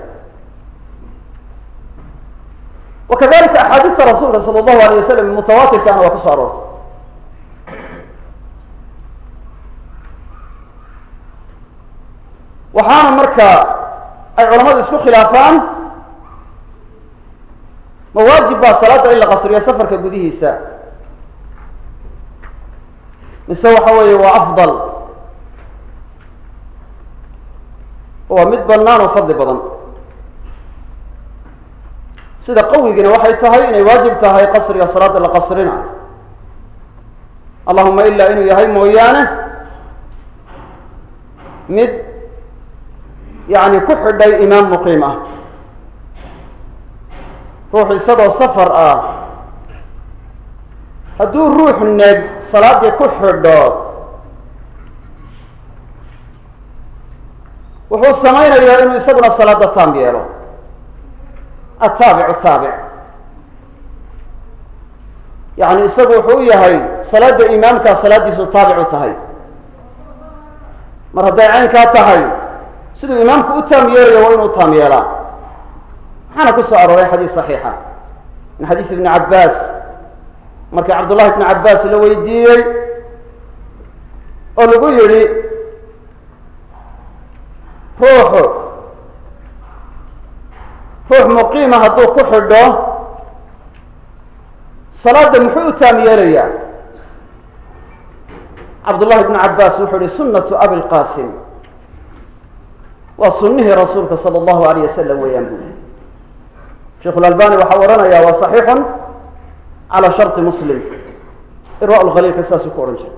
wakadalika axaadiista rasuulka sala allahu alayh wasalam mutawaatirkaana waa ku soo aroortay. waxaana marka ay culamadu isku khilaafaan ma waajib baa salaada in la qasriyo safarka gudihiisa mise waxa weeye waa afdal waa mid bannaan oo fadli badan. sida qawigina waxay tahay inay waajib tahay qasriga salaada la qasrinayo, allahuma ilaa inuu yahay mooyaane mid yani ku xidhay imaam muqiim ah. ruux isagoo safar ah hadduu ruux neg salaadii ku xidho wuxuu samaynayaa inuu isaguna salaada taam yeelo. ataabicu taabic yani isagu wuxuu u yahay salaada imaamkaa salaadiisu taabicu tahay. mar hadday caynkaa tahay siduu imaamku u taam yeelayo waa inuu taam yeelaa. waxaana ku soo arooray xadiis saxiixa min xadiis ibni cabbaas markii cabdullahi bni cabbaas la weydiiyey oo lagu yidhi ruux muqiima hadduu ku xidho salaada muxuu u taam yeelayaa cabdullahi bni cabbaas wuxuu yihi sunnatu abi lqaasim waa sunnihii rasuulka sala allahu alayh wasalam weeyaan buuli sheikhu lalbani waxau odhanayaa waa saxiixun calaa sharti muslim irwa lkhaliilka saasuu ku odhan jiray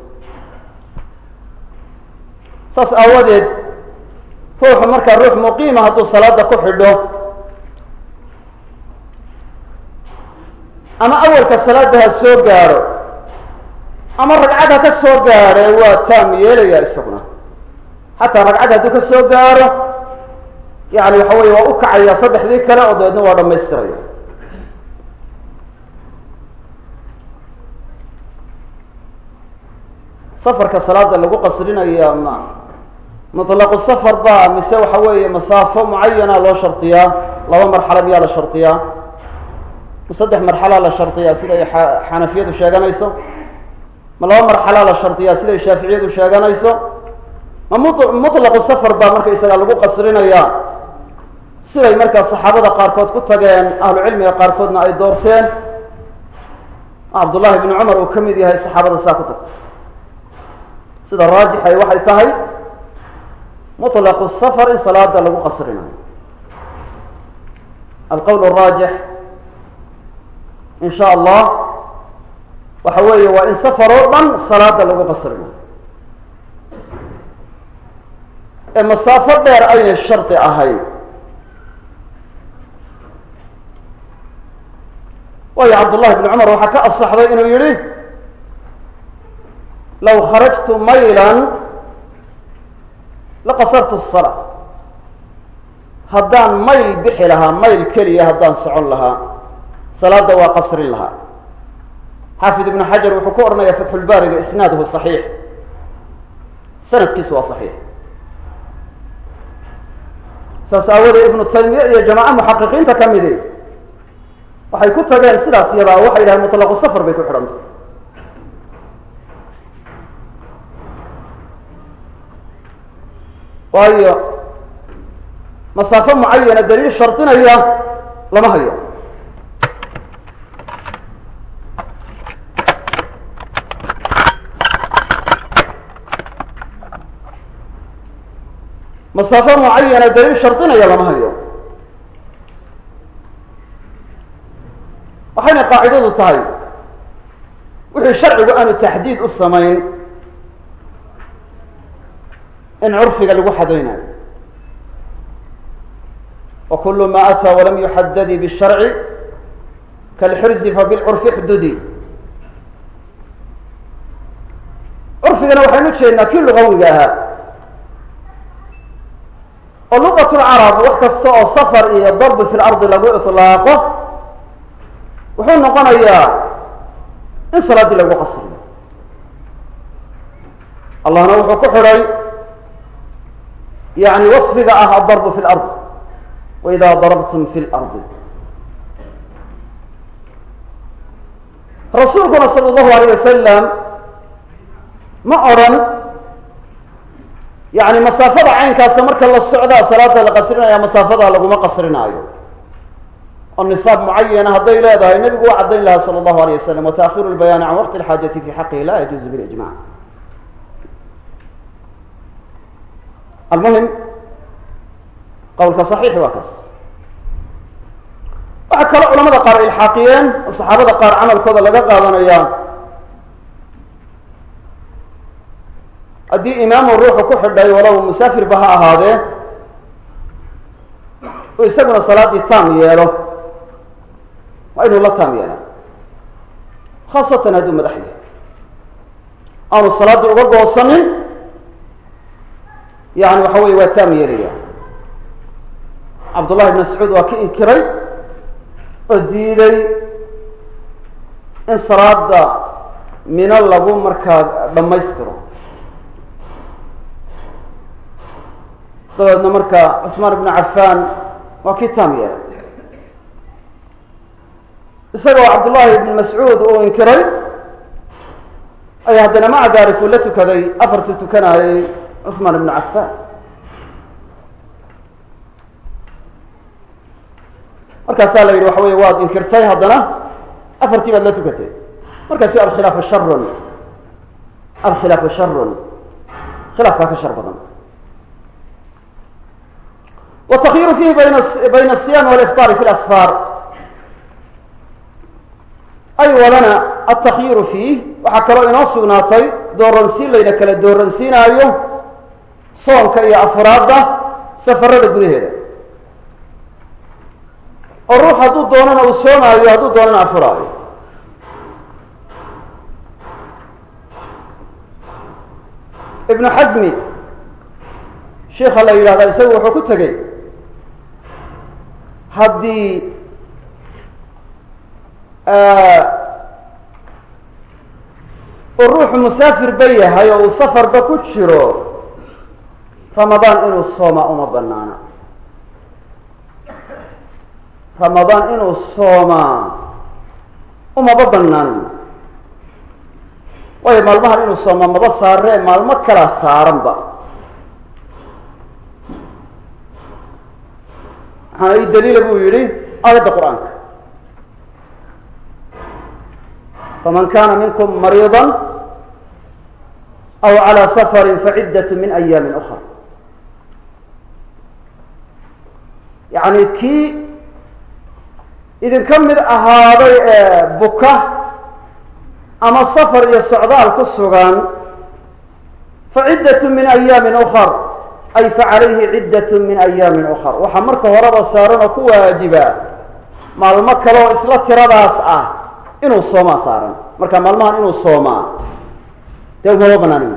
saas aawadeed ruuxu markaa ruux muqiima hadduu salaada ku xidho ama awalka salaada ha soo gaadho ama ragcad ha ka soo gaadhe waa taam yeelayaa isaguna xataa ragcad hadduu ka soo gaadho yani waxa weeye waa u kacayaa saddexdii kale oo dabeedna waa dhamaystiraya safarka salaada lagu qasrinaya ma mutlaqu safar ba mise waxa weeye masaafo mucayana loo shardiyaa laba marxalo miyaa la shardiyaa ma saddex marxalaa la shardiyaa siday xanafiyadu sheeganayso ma laba marxalaa la shardiyaa siday shaaficiyadu sheeganayso ma mutlaqu safar baa markaysaga lagu qasrinaya siday markaa saxaabada qaarkood ku tageen ahlu cilmiga qaarkoodna ay doorteen cabdullahi bni cumar uu ka mid yahay saxaabada saa ku tagtay sida raajixay waxay tahay mutlaqu safar in salaada lagu qasrinayo alqowl araajix in sha allah waxa weeye waa in safar oo dhan salaada lagu qasrinayo ee masaafo dheer aynay shardi ahayd waayo cabdullahi bni cumar waxaa ka asaxday inuu yihi low kharajtu maylan laqasartu الsalaa haddaan mayl bixi lahaa mayl keliya haddaan socon lahaa salaada waa qasrin lahaa xaafid ibnu xajar wuxuu ku odhanaya fatxulbaariga isnaaduhu صaxiix sanadkiisu waa صaxiix saas aawadee ibnu taymiya iyo jamaaca muxaqiqiinta ka midi waxay ku tageen sidaas yadaa waxay yidhahen mutlaqu safar bay ku xidhantay waayo masaafo mucayana daliil shardinaya lama hayo masaafo mucayana daliil shardinaya lama hayo waxayna qaacidadu tahay wixii sharcigu aanu taxdiid u samayn in curfiga lagu xadaynayo wakulu ma ataa walam yuxadadi bالsharci kalxirzi fabilcurfi xdudi curfigana waxaynu ujeednaa kii lugawiga ahaa oo luqat lcarab wax kasta oo safar iyo darbi fi lardi lagu iطlaaqo wuxuu noqonayaa in salaaddii lagu qasriyo allahna wuxuu ku xidhay yani waصfiga ah adarbu fi lard waida darabtum fi lardi rasuulkuna salى اllahu alayh wasalam ma odran yani masaafada caynkaasa marka la socdaa salaada la qasrinaya masaafadaa laguma qasrinaayo oo nisaab mucayana hadday leedahay nebigu waa caddayn lahaa salى اllahu alayh wasalam wataakiru lbayaani can waqti اlxaajati fi xaqihi la yajuuzu bilijmac almuhim qowlka صaxiixi waa kaas waxaa kaloo culamada qaar ilxaaqiyeen oo saxaabada qaar camalkooda laga qaadanaya haddii imaamu ruuxu ku xidhay walow musaafirba ha ahaadee uu isaguna salaaddii taam yeelo waa inuu la taam yeela khaasatan hadduu madax yahay aanu salaaddii uga goosanin yani waxa weye waa taam yeelaya cabdullahi ibn mascuud waa ka inkiray oo diiday in salaada mino lagu markaa dhammaystiro dabeedna markaa cusmaan ibnu cafaan waa kii taam yeelay isagoo cabdullahi ibn mascuud uu inkiray ayaa haddana maca dalik uu la tukaday afartuu tukanayay cuثmaan ibnu cafan markaasaa la yidhi waxa wey waad inkirtay haddana afartii baad la tukatay markaasu alkhilaafu sharun alkhilaafu sharun khilaafkaa ka shar badan wtakyiru fiihi bayna الصiyam wاlifطaari fi اlasfaar ay walana altakyiru fiih waxaa kaloo inoo sugnaatay dooransiin layna kala dooransiinaayo soonka iyo afraadda safarada gudaheeda oo ruux hadduu doonana uu soomaayo hadduu doonana afuraayo ibnu xasmi sheikha la yidhahda isagu wuxuu ku tegey haddii uu ruuxu musaafir ba yahay oo uu safarba ku jiro ramadaan inuu sooma uma banaana ramadaan inuu soomaa umaba banaanin waayo maalmahan inuu soomaa maba saaree maalmo kalaa saaranba waxaana ii daliila buu yidhi aayadda qur-aanka faman kana minkum mariida aw calى safari faciddat min ayaami ukra yani kii idinka mid ahaaday ee buka ama safar iyo socdaal ku sugan faciddat min ayaami ukar ay facalayhi ciddat min ayaami ukar waxaa marka horeba saaran oo ku waajiba maalmo kale oo isla tiradaas ah inuu soomaa saaran marka maalmahan inuu soomaa dee umaba banaanin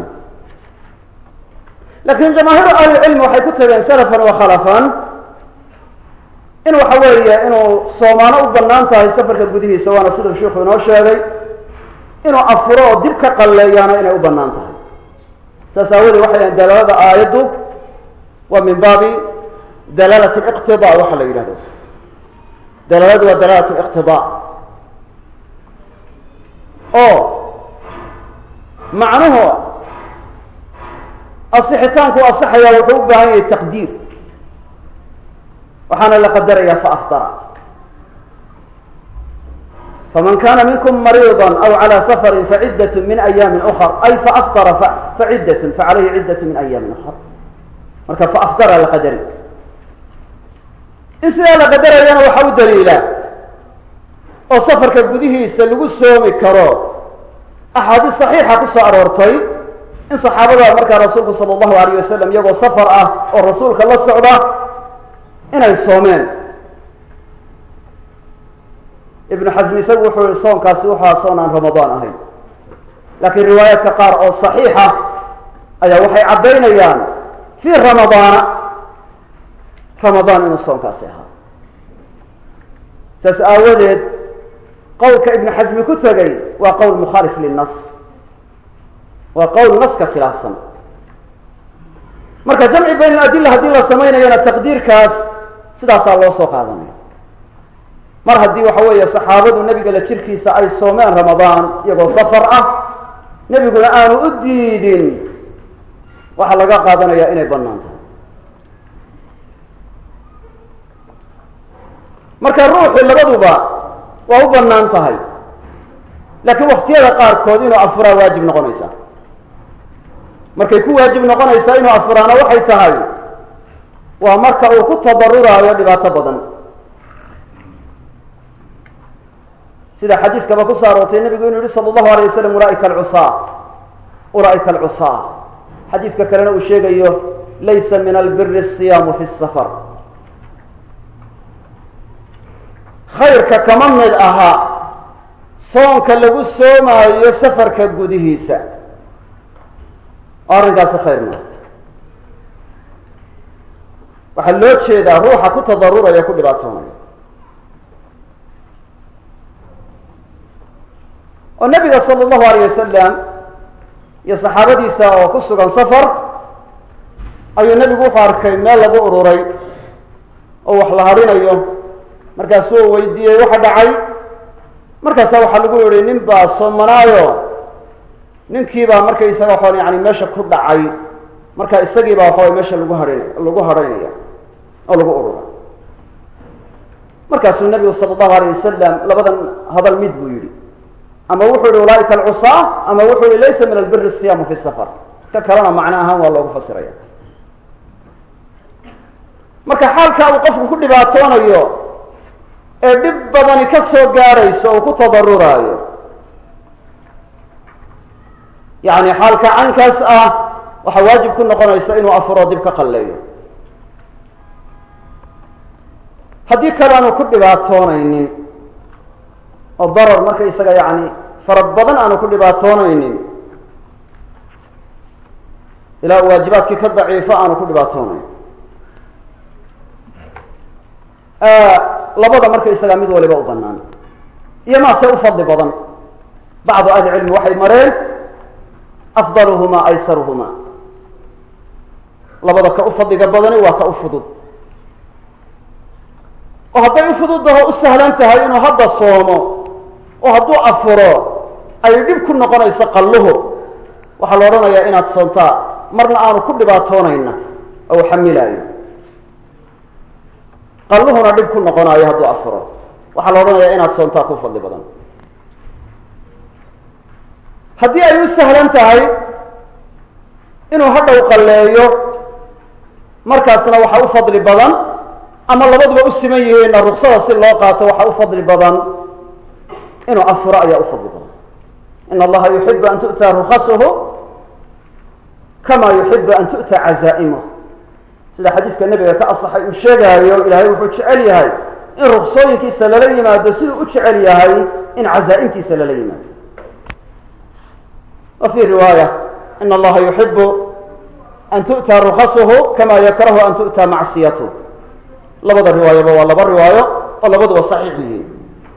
lakin jamaahiiru ahlicilmi waxay ku tageen salafan wa khalafan in waxa weeye inuu soomaano u banaan tahay safarka gudihiisa waana siduu sheikhu inoo sheegay inuu afuro oo dib ka qalleeyaana inay u banaan tahay saas aawadee waxay yahan dalaalada aayaddu waa min baabi dalaalat liqtida waxa la yidhahdo dalaaladu waa dalaalat liqtida oo macnuhu asixitaanku asaxaya wuxuu u baahan yahay taqdiir waxaana la qadaraya faafطara faman kana minkum mariida aw calى safari faciddat min ayaami ukr ay faafطara faciddat facalayhi ciddat min ayaami ukr marka faafطara la qadari in sidaa la qadarayana waxaa u daliila oo safarka gudihiisa lagu soomi karo axaadiis saxiixa ku soo aroortay in saxaabada markaa rasuulku salى اllahu alayh wasalam iyagoo safar ah oo rasuulka la socda inay soomeen ibnu xasmi isagu wuxuu yihi soonkaasi waxaa soon aan ramadaan ahayn laakiin riwaayaadka qaar oo saxiixa ayaa waxay caddaynayaan fii ramadaan inuu soonkaasi ahaa saas aawadeed qowlka ibnu xasmi ku tegay waa qowl mukhaalif linas waa qowl naska khilaafsan marka jamci bayn aladila haddii la samaynayana taqdiirkaas sidaasaa loo soo qaadanaya mar haddii waxa weeye saxaabadu nebiga la jirkiisa ay soomeen ramadaan iyagoo safar ah nebiguna aanu u diidin waxaa laga qaadanaya inay bannaan tahay marka ruuxu labaduba waa u bannaan tahay laakiin waktiyada qaarkood inuu afuraa waajib noqonaysa markay ku waajib noqonaysaa inuu afuraana waxay tahay waa marka uu ku tadaruraayo dhibaato badan sida xadiiskaba ku soo aroortay nebigu inuu yihi salى اllahu alيه wasalam ulaaئika alcusaa xadiiska kalena uu sheegayo laysa min albiri الصiyaamu fi الsafar khayrka kama mid aha soonka lagu soomaayo safarka gudihiisa arrinkaasi khayr ma waxaa loo jeedaa ruuxa ku tadaruraya ku dhibaatoonaya oo nebiga salى اllahu alayh wasalam iyo saxaabadiisa oo ku sugan safar ayuu nebigu wuxuu arkay meel lagu ururay oo wax la harinayo markaasuu weydiiyey waxa dhacay markaasaa waxaa lagu yihi nin baa soomanaayo ninkiibaa markaysaga waxaan yani meesha ku dhacay, marka isagiibaa waxaway meesha lagu hadhaynaya oo lagu urura. markaasuu nabigu sala allahu alayh wasalam labadan hadal mid buu yidhi, ama wuxuu yihi ulaaika alcusaa, ama wuxuu yihi laysa min albiri siyaamu fi safar. ka kalena macno ahaan waa loogu fasiraya. marka xaalkaa uu qofku ku dhibaatoonayo ee dhib badani ka soo gaarayso oo ku tadaruraayo, yani xaalka caynkaas ah waxaa waajib ku noqonaysa inuu afuro dib ka qalleeyo. haddii kale aanu ku dhibaatoonaynin oo darar markaysaga yani farad badan aanu ku dhibaatoonaynin, ilaa waajibaadkii ka daciifo aanu ku dhibaatoonayn, labada markaysaga mid waliba u banaan. iyo maase u fadli badan, bacdu ahli cilmi waxay mareen afdaluhumaa aysaruhumaa, labada ka u fadliga badani waa ka u fudud. oo hadday u fududdaho u sahlan tahay inuu hadda soomo oo hadduu afuro ay dhib ku noqonayso qalluhu, waxaa la odhanayaa inaad soontaa, marna aanu ku dhibaatoonayna oo u xamilaayo. qalluhuna dhib ku noqonaayo hadduu afuro, waxaa la odhanayaa inaad soontaa ku fadli badan. haddii ay u sahlan tahay inuu hadhow qalleeyo, markaasna waxaa u fadli badan, ama labaduba u siman yihiinna ruksada si loo qaato waxaa u fadli badan inuu afuro ayaa u fadli badan. in allaha yuxibu an tu'taa rukhasuhu kama yuxibu an tu'ta cazaa'imuh, sida xadiidka nebiga ka asaxay uu sheegaayo, ilaahay wuxuu jecel yahay in ruksooyinkiisa lala yimaado siduu u jecel yahay in cazaa'imtiisa lala yimaado. wa fii riwaaya in allaha yuxibu an tu'taa rukhasuhu kama yakrahu an tu'taa macsiyatuh. labada riwaayaba waa laba riwaayo oo labaduba saxiix yihiin.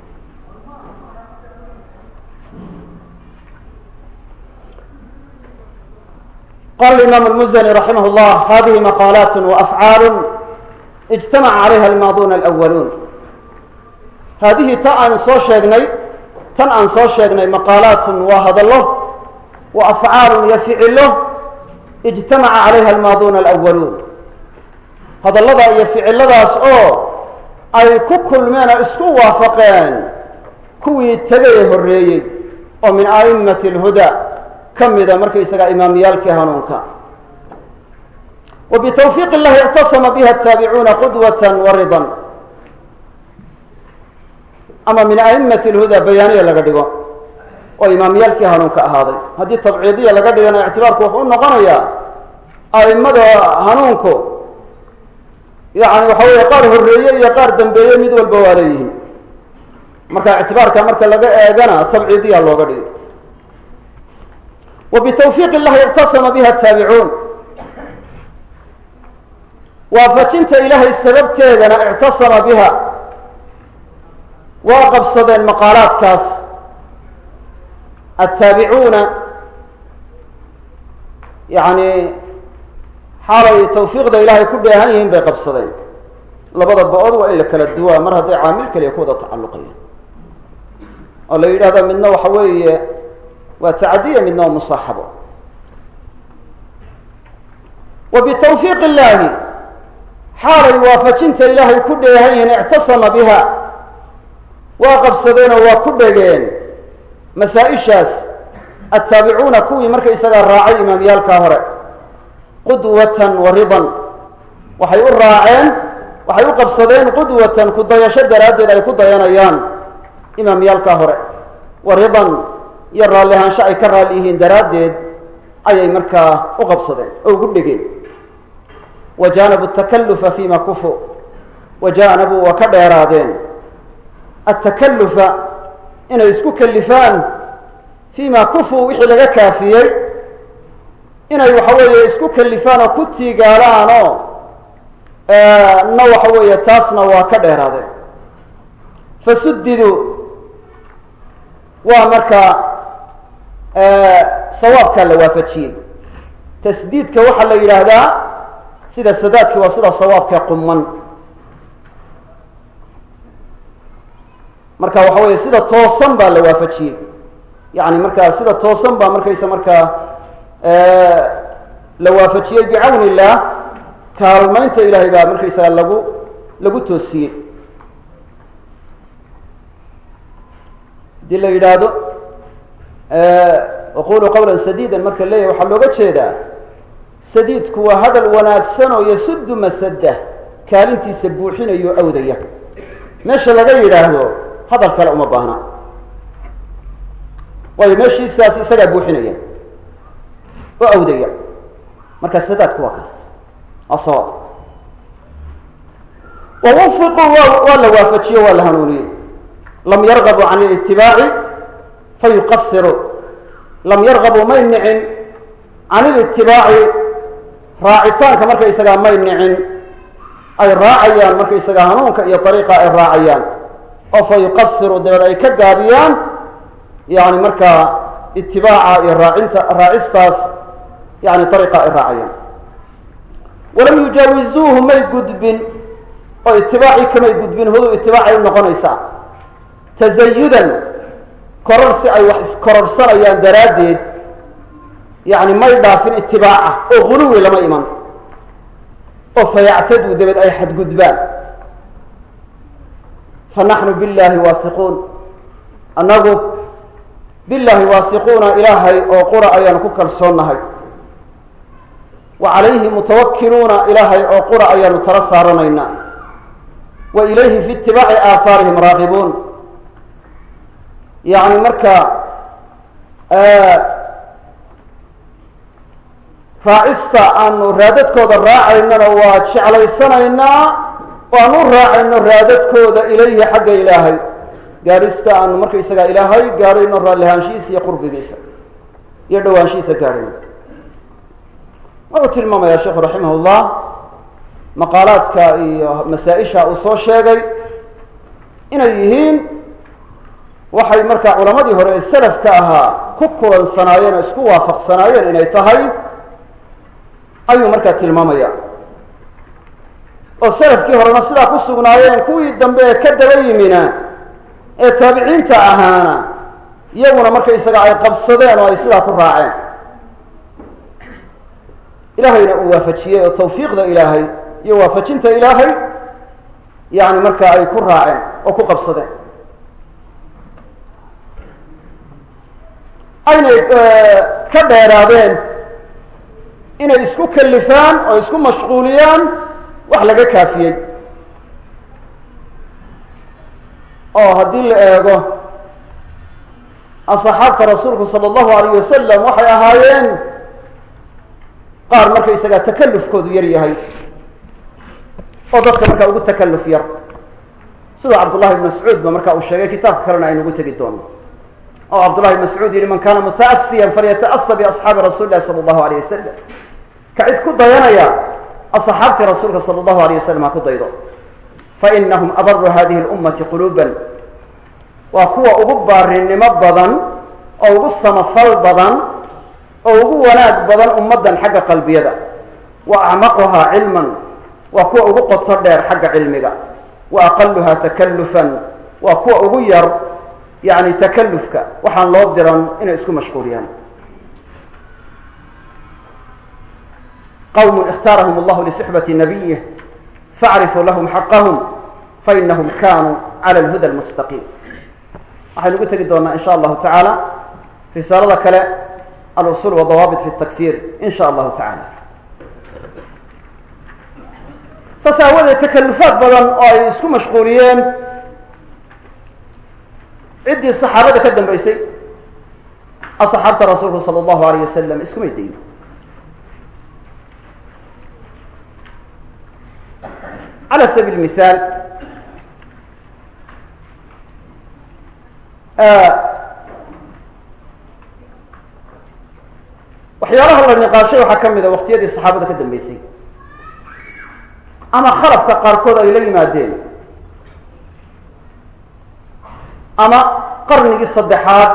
qala imaam almuzani raximah llah hadihi maqaalaat waafcaal ijtamaca calayha almaaduuna alawaluun. haadihi tan aan soo sheegnay maqaalaatun waa hadallo, wa afcaalun iyo ficilo, ijtamaca calayha almaaduuna alawaluun, hadallada iyo ficiladaas oo ay ku kulmeen oo isku waafaqeen kuwii tegay horreeyey oo min a'immati alhuda ka mida markaysaga imaamiyaalkii hanuunka. wa bitawfiiq illahi ictasama biha ataabicuuna qudwatan wa ridan, ama min a'immati alhuda bayaaniya laga dhigo oo imaamiyaalkii hanuunka ahaaday. haddii tabciidiya laga dhigana ictibaarku wuxuu u noqonayaa a'immada hanuunku yani waxa weeye qaar horreeye iyo qaar dambeeye mid walba waa leeyihiin. marka ictibaarka marka laga eegana tabciidiya looga dhigo. wa bitawfiiq illahi ictasama biha ataabicuun, waafajinta ilaahay sababteedana ictasama biha waa qabsadeen maqaalaadkaas attaabicuuna, yani xaalay tawfiiqda ilaahay ku dheehan yihiin bay qabsadeen. labada ba-ood waa in la kala duwaa mar hadday caamil kaliya ku wada tacalluqayaan, oo la yidhahdo midna waxa weeye waa tacadiya, midna waa musaaxabo. wa bitawfiiq illaahi, xaalay waafajinta ilaahay ku dheehan yihiin ictasama biha waa qabsadeenoo waa ku dhegeen masaa-ishaas attaabicuuna kuwii markaysagaa raacay imaamyaalkaa hore, qudwatan wa ridan, waxay u raaceen, waxay u qabsadeen qudwatan ku dayasho daraaddeed ay ku dayanayaan imaamyaalkaa hore, wa ridan iyo raalli ahaansho ay ka raalli yihiin daraaddeed ayay markaa u qabsadeen oo ugu dhegeen. wajaanabu takalufa fima kufu, wajaanabuu waa ka dheeraadeen atakalufa inay isku kalifaan fima kufu wixii laga kaafiyey, inay waxa weeye isku kalifaan oo ku tiigaalaanoo na waxa weeye taasna waa ka dheeraadeen. fasudiduu waa markaa sawaabkaa la waafajiyey. tasdiidka waxaa la yidhaahdaa sida sadaadki waa sida sawaabka quman, marka waxa weeye sida toosan baa la waafajiyey, yani markaa sida toosan baa markaysa markaa la waafajiyey bicawni illah kaalmaynta ilahay baa markaysaga lagu toosiyey. haddii la yidhaahdo waquluu qawla sadiida marka leeyahy waxaa looga jeedaa sadiidku waa hadal wanaagsan oo yasudu masada kaalintiisa buuxinayo o awdaya. meesha laga yidhaahdo hadal kale uma baahna, waayo meeshiisaas isagaa buuxinaya oo awdaya. marka sadaadku waa kaas asawaab. wawafiquu waa la waafajiyo waa la hanuuniyey. lam yargabuu can ilitibaaci fayuqasiruu. lam yargabuu may nicin can ilitibaaci raacitaanka markaysagaa may nicin, ay raacayaan markaysagaa hanuunka iyo ariiqa ay raacayaan, oo fa yuqasiruu dabeed ay ka gaabiyaan yani markaa itibaaca iyo raacistaas yani ariiqa ay raacayaan. walam yujaawizuuhu may gudbin oo itibaacii kamay gudbin, hudu itibaacay u noqonaysaa tazayudan kororsi ay wax iskororsanayaan daraaddeed, yani may dhaafin itibaaca oo guluwi lama iman oo fayactaduu dabeed ay xadgudbaan. fanaxnu biاllahi waasiquun, annagu biاllahi waasiquuna ilaahay oo qura ayaanu ku kalsoonnahay. wa calayhi mutawakiluuna ilaahay oo qura ayaanu tala saaranaynaa. wa ilayhi fi itibaaci aahaarihim raaqibuun. yani marka raacista aanu raadadkooda raacaynana waa jeclaysanaynaa oo aan u raacayno raadadkooda ilayhi xagga ilaahay, gaadhista aanu markaysagaa ilaahay gaadhayno raallihaanshihiisa iyo qurbigiisa iyo dhowaanshihiisa gaadhayno. wuxuu tilmaamayaa sheekhu raximah ullah maqaalaadka iyo masaa-isha uu soo sheegay inay yihiin waxay markaa culamadii hore ee salafka ahaa ku kulansanaayeen oo isku waafaqsanaayeen inay tahay ayuu markaa tilmaamaya. oo salafkii horena sidaa ku sugnaayeen, kuwii dambe ee ka daba yimina ee taabiciinta ahaana iyaguna markaysaga ay qabsadeen oo ay sidaa ku raaceen. ilaahayna uu waafajiyey oo tawfiiqda ilaahay iyo waafajinta ilaahay yani markaa ay ku raaceen oo ku qabsadeen. aynay ka dheeraadeen inay isku kalifaan oo isku mashquuliyaan wax laga kaafiyey. oo haddii la eego asxaabta rasuulku sala allahu alayh wasalam waxay ahaayeen qaar markaysagaa takalufkoodu yar yahay oo dadka markaa ugu takaluf yar, sida cabdullahi ibn mascuud ba marka uu sheegay kitaabka kalena aynugu tegi doono. oo cabdullahi ibn mascuud yihi man kana mutaasiyan falyataasa biasxaabi rasuli lahi sala allahu alayh wasalam. ka cid ku dayanaya asxaabtii rasuulka sala allahu alayh wasalam ha ku daydo. fainahum adaru hadihi اlummati quluuban, waa kuwa ugu baarinimo badan oo ugu samafal badan oo ugu wanaag badan ummaddan xagga qalbiyada. wa acmaquhaa cilman, waa kuwa ugu qoto dheer xagga cilmiga. wa aqaluhaa takalufan, waa kuwa ugu yar yani takalufka waxaan loo diran inay isku mashquuliyaan. qwm اkhtaarahum اllah lصxbaةi nabiyih facrifuu lahum xaqahum fainahum kanuu calى اlhuda اlmustaqiim. waxaynu ugu tegi doonaa in sha allahu tacaala risaalada kale alusul wadawaabit fi اtakfir in sha allahu tacaala. saas aawadeed takalufaad badan oo ay isku mashquuliyeen ciddii saxaabada ka dambaysay asxaabta rasuulku salى اllahu alayh wasalam iskumay dayin. على سبيل المثال waxyaalaha la niqaashay waxaa ka mida waqtiyadii saxaabada ka dambeysay ama khalafka qaarkood ay la yimaadeen ama qarnigii saddexaad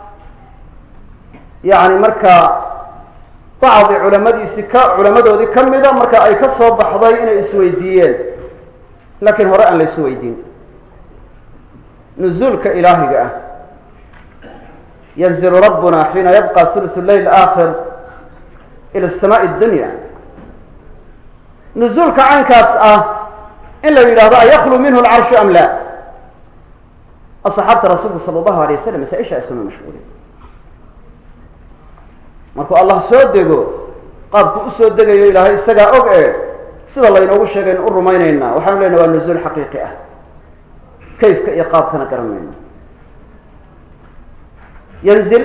yani markaa bacdi culamadoodii ka mida marka ay ka soo baxday inay isweydiiyeen, laakiin hore aan la isu weydiin nuzuulka ilaahiga ah ينزل ربنا حين يبقى ثلث الليل الآخر إلى السماء الدنيا نزول كعن كاس إلا إذا يخلو منه العرش أم لا الصحابة رسول صلى الله عليه وسلم سائشة اسمه مشغولين markuu allah soo dego qaabku u soo degayo ilaahay isaga og sida la inoogu sheegay in u rumaynaynaa waxaan leenahay waa nuzuul xaqiiqi ah kayfka iyo qaabkana garanayna yanzil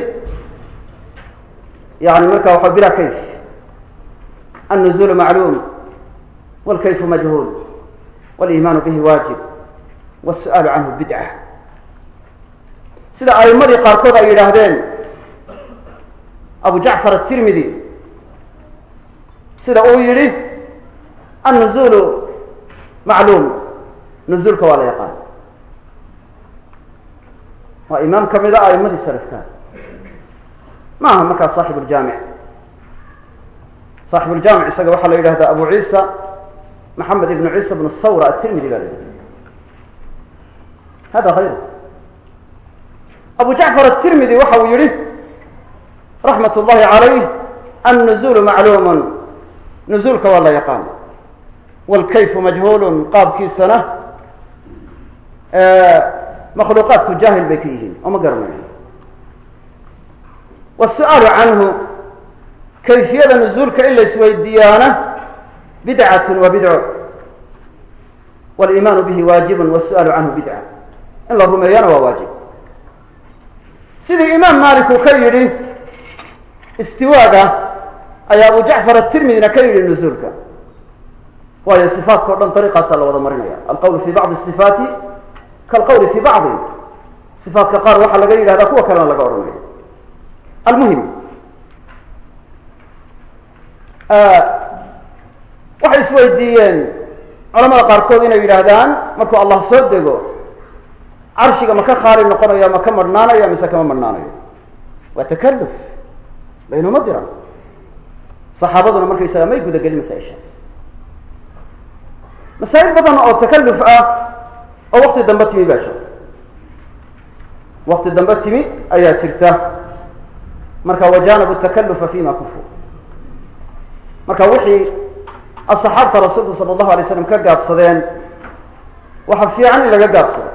yani marka waxa bila kayf النزول معلوم والكيف مجهول والإيمان به واجب والسؤال عنه بدعة sida aymadii qaarkood ay yiraahdeen أبو جعفر الترمذي سيدا أو يري النزول معلوم نزولك ولا يقال وإمام كمذا أئمة السلف كان ما هم كان صاحب الجامع صاحب الجامع سقى وحل إلى هذا أبو عيسى محمد بن عيسى بن الثورة الترمذي قال هذا غيره أبو جعفر الترمذي وحو يري رحمة الله عليه النزول معلوم نزولك والله يقال والكيف مجهول قاب كي سنة مخلوقاتك جاهل بكيهين وما قرمين والسؤال عنه كيفية نزولك إلا سوى الديانة بدعة وبدع والإيمان به واجب والسؤال عنه بدعة إلا الرميان وواجب سيدي إمام مالك وكيري استواء أي أبو جعفر الترمذي نكير النزول وهي صفات كردن طريقة صلى الله عليه وسلم القول في بعض الصفات كالقول في بعض صفات كقار وحا لغير هذا هو كلام لغورنا المهم waxay isweydiiyeen culamada qaarkood inay yidhaahdaan markuu allah soo dego carshiga ma ka khaali noqonaya ma ka marhnaanaya mise kama marhnaanayo waa takalluf baynuma diran saxaabaduna markaysaga may gudagelin masaa-ishaas masaa'il badan oo takalluf ah oo waqti dambe timi baa jira waqti dambe timi ayaa jirta marka wajaanabu takallufa fima kufu marka wixii asxaabta rasuulka sallallahu alayhi wasallam ka gaabsadeen waxa fiican in laga gaabsado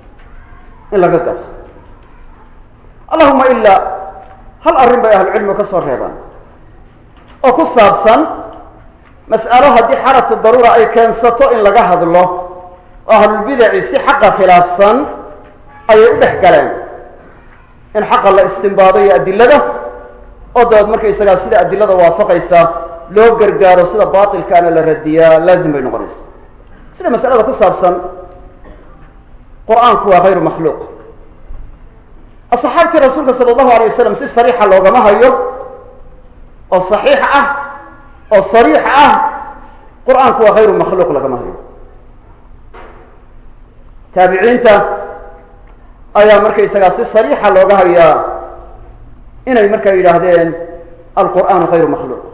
allahumma illa hal arrin bay ahlu cilmigu ka soo reebaan oo ku saabsan mas'alo haddii xaalatu daruura ay keensato in laga hadlo oo ahlulbidaci si xaqa khilaafsan ayay u dhex galeen in xaqa la istinbaado iyo adilada oo dabeed markaysagaa sida adilada waafaqaysa loo gargaaro sida baatilkaana la radiyaa laazim bay noqonaysa sida mas'alada ku saabsan qur-aanku waa hayru makhluuq asxaabtii rasuulka sala allahu alayh wasalam si sariixa loogama hayo oo saxiix ah oo sariix ah qur-aanku waa hayru makhluuq lagama hayo taabiciinta ayaa markaysagaa si sariixa looga hayaa inay markaa yidhaahdeen alqur'aanu hayru makhluuq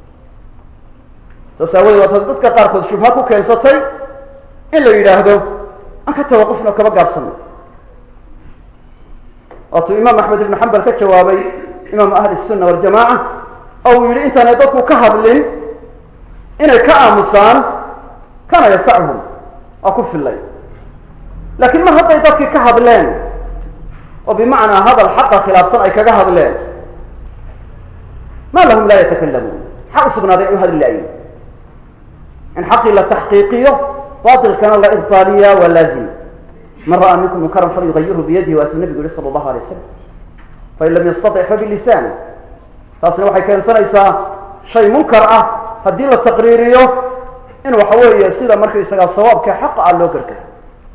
saas aawadeed waata dadka qaarkood shubha ku keensatay in la yidhaahdo aan ka tawaqufno kaba gaabsano waatuu imaam axmed ibnu xambal ka jawaabay imaamu ahli الsuna waljamaca oo uu yidhi intaanay dadku ka hadlin inay ka aamusaan kana yasachuhum waa ku fillay laakiin mar hadday dadkii ka hadleen oo bimacnaa hadal xaqa khilaafsan ay kaga hadleen ma lahum laa yatakalamuun xaq usugnaaday ay u hadli laayiin in xaqii la taxqiiqiyo baatilkana la ibtaaliya waa laazim man ra'aa minkum munkaran falyugayirhu biyadihi waatuu nabigu yihi sala allahu alay wasalam fain lam yastatic fabilisaani taasna waxay keensanaysaa shay munkar ah haddii la taqriiriyo in waxa weeye sida markaysagaa sawaabka xaqa ah loo gargaro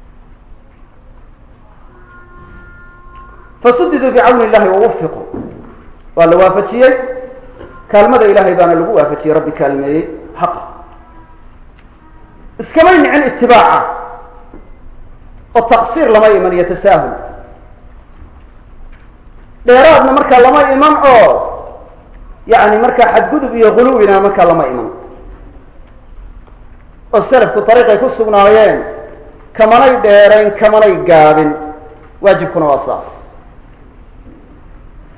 fasudiduu bicawni illahi wawufiquu waa la waafajiyey kaalmada ilaahay baana lagu waafajiyey rabbi kaalmeeyey xaqa iskamay nicin itibaaca oo taqsiir lama iman iyo tasaahul dheeraadna markaa lama iman oo yani markaa xadgudub iyo guluwina markaa lama iman oo salafku dariiqay ku sugnaayeen kamanay dheerayn kamanay gaabin waajibkuna waa saas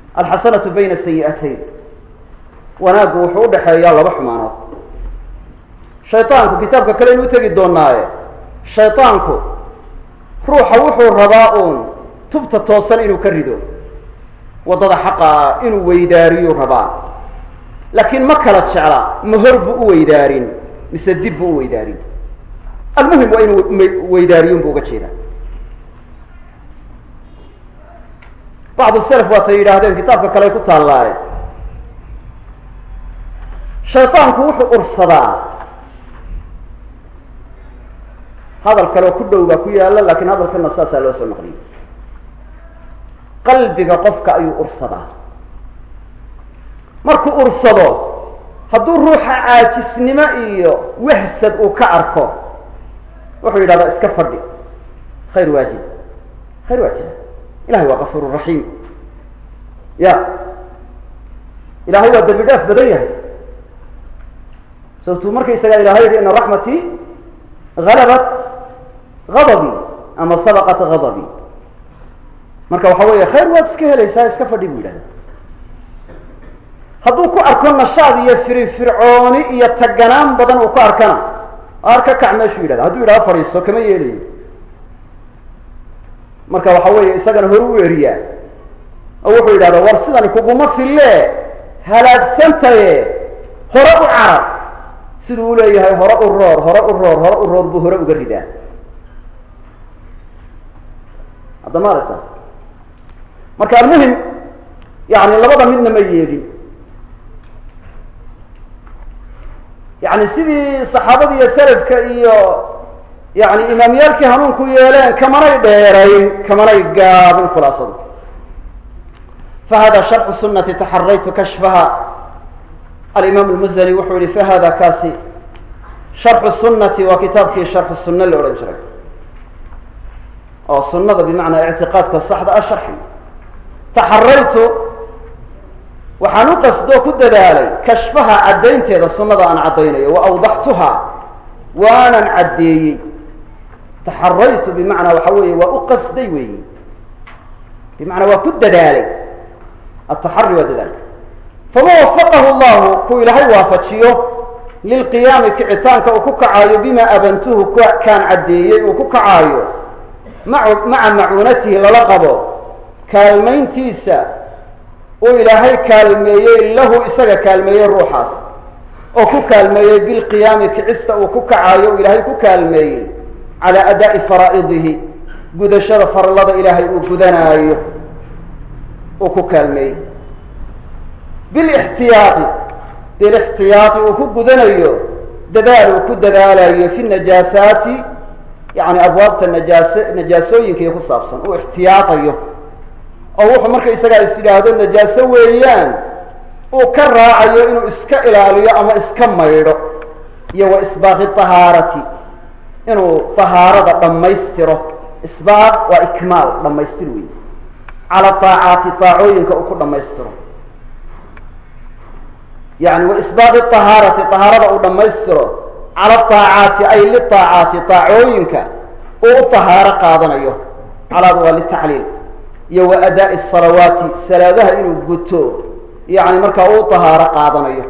alxasanatu bayna sayi'atayn wanaaggu wuxuu u dhexeeyaa laba xumaanood shayطaanku kitaabka kale inu tegi doonaaye shayطaanku ruuxa wuxuu rabaa uun tubta toosan inuu ka rido waddada xaqaa inuu weydaariyuu rabaa laakiin ma kala jecla ma hor buu u weydaarin mise dib buu u weydaarin almuhim waa inuu weydaariyun buu uga jeedaa bacdu self waatay yidhaahdeen kitaabka kale ku taallaaye shayطaanku wuxuu ursadaa hadal kaleo ku dhow baa ku yaalla lakin hadalkana saasaa loo soo naqliyay qalbiga qofka ayuu ursadaa markuu ursado hadduu ruuxa caajisnimo iyo wahsad uu ka arko wuxuu yidhahdaa iska fadhi khayr waajib khayr waajib ilahay waa kafuur raxiim ya ilahay waa dambi dhaaf badan yahay sababtuu markaysagaa ilahay yihi ina raxmatii halabat غضبي ama sabqat غضبي marka waxa weeye khayr waad iska helaysaa iska fadhi buu yidhahda hadduu ku arko nashaad iyo fircooni iyo taganaan badan uu ku arkana arka kac meeshuu yidhahda hadduu yidhahdo fadhiiso kama yeelayo marka waxa weeye isagana hore u eriyaa oo wuxuu yidhahda war sidani kuguma fille halaagsantaye hore u carab siduu uleeyahay hore u roor hore u roor hore u roor buu hore uga ridaa hadda ma aragta marka almuhim yani labada midna ma yeelin yani sidii saxaabada iyo salafka iyo yani imaamyaalkii hanuunku yeeleen kamanay dheerayn kamanay gaabin khulaasadu fahada sharxu sunati taxaraytu kashfaha alimaam almuzani wuxuu yihi fahada kaasi sharxu sunati waa kitaabkii sharxu sunna la odhan jiray oo sunada bimacnaa ictiqaadka saxda a sharxi taxaraytu waxaan u qasdoo ku dadaalay kashfaha caddaynteeda sunada aan caddaynayo wa awdaxtuha waanan caddeeyey taxaraytu bimacnaa waxa weeye waa u qasday weeyi bimacnaa waa ku dadaalay ataxari waa dadaal fama wafaqahu llahu ku ilaahay waafajiyo lilqiyaami kicitaanka uu ku kacaayo bima abantuhu kaan caddeeyey uu ku kacaayo maca macuunatihi lala qabo kaalmayntiisa uu ilaahay kaalmeeyey lahu isaga kaalmeeyey ruuxaas oo ku kaalmeeyey bilqiyaami kicista uu ku kacaayo uu ilaahay ku kaalmeeyey calaa adaa'i faraa'idihi gudashada farallada ilaahay uu gudanaayo uu ku kaalmeeyey bilixtiyaadi bilixtiyaadi uu ku gudanayo dadaal uu ku dadaalayo fi najaasaati yani abwaabta najaasooyinkai ku saabsan uu ixtiyaadayo oo wuxuu marka isagaa is yidhaahdo najaaso weeyaan uu ka raacayo inuu iska ilaaliyo ama iska maydho iyo wa isbaaqi tahaarati inuu tahaarada dhammaystiro isbaaq waa ikmaal dhammaystir wey cala taacaati taacooyinka uu ku dhammaystiro yani wa isbaaqi tahaarati tahaarada uu dhammaystiro cala taacaati ay litaacaati taacooyinka uu u tahaaro qaadanayo calaadu waa litacliil iyo wa adaa'i salawaati salaadaha inuu guto yani markaa uu tahaaro qaadanayo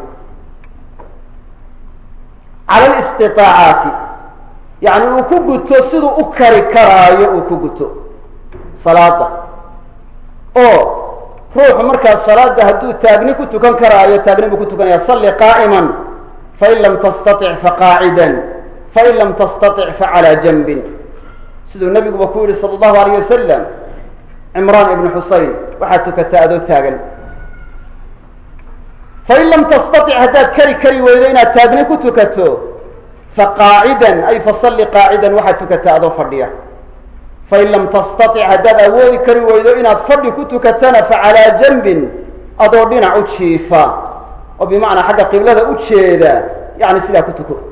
cala listiaacaati yani uu ku guto siduu u kari karaayo uu ku guto salaada oo ruuxu markaa salaada hadduu taagni ku tukan karaayo taagni buu ku tukanaya salli qaa'iman fain lam tastatic faqaacidan fain lam tastatic facalaa janbin siduu nabiguba ku yihi sala allahu alayh wasalam cimraan ibnu xusein waxaad tukataa adoo taagan fain lam tastatic haddaad kari weydo inaad taagni ku tukato faqaacidan ay fasalli qaacidan waxaad tukataa adoo fadhiya fain lam tastatic haddaad awoodi kari weydo inaad fadhi ku tukatana facalaa janbin adoo dhinac u jiifa oo bimacnaa xagga qiblada u jeeda yani sidaa ku tuko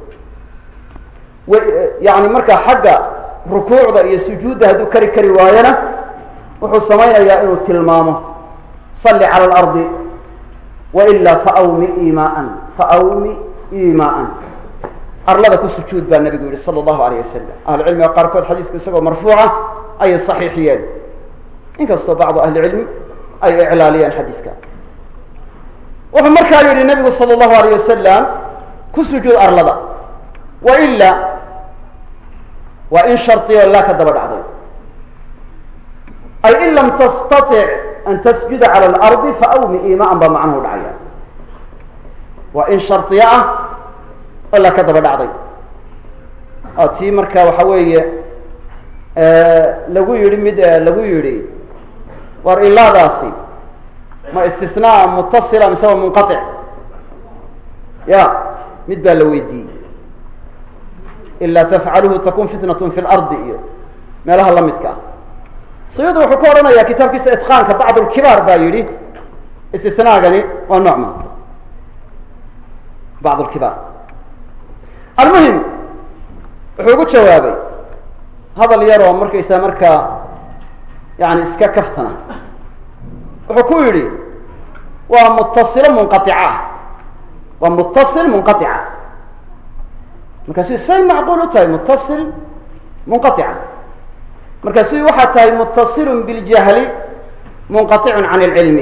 yani markaa xagga rukuucda iyo sujuudda hadduu kari waayona wuxuu samaynayaa inuu tilmaamo salli cala alardi wailaa faawmi imaan faawmi imaan arlada ku sujuud baa nabigu yihi sala allahu alayh wasalam ahlucilmiga qaarkood xadiisku isagoo marfuuca ayay saxiixiyeen inkastoo bacdu ahlicilmi ay iclaaliyeen xadiiska. wuxuu markaa yidhi nabigu salى الlahu عalيه wasalam ku sujuud arlada waila waa in shardiyo laa ka daba dhacday ay in lam tastaطic an tasjuda calى اlardi faawmi imaan baa macnuhu dhacaya. waa in shardiyo ah oo laa ka daba dhacday tii marka waxa weeye lagu yihi mid lagu yihi war ilaadaasi ma istisnaa mutasila mise waa munqaطic ya mid baa la weydiiyey ilaa tafcaluhu takun fitnaة fi اlardi iyo meelaha la midka ah. suyuudi wuxuu ka odhanaya kitaabkiisa itqaanka bacd اlkibaar baa yidhi istisnaagani waa nocma bacd اlkibaar. almuhim wuxuu ugu jawaabay hadal yaroo markaysaa markaa yani iska kaftana. wuxuu ku yidhi waa mutasilo munqaطica waa mutasil munqaطica markaasu say macquul u tahay mutasil munqaطica markaasu waxaa tahay mutaصil biاljahli munqaطic can اlcilmi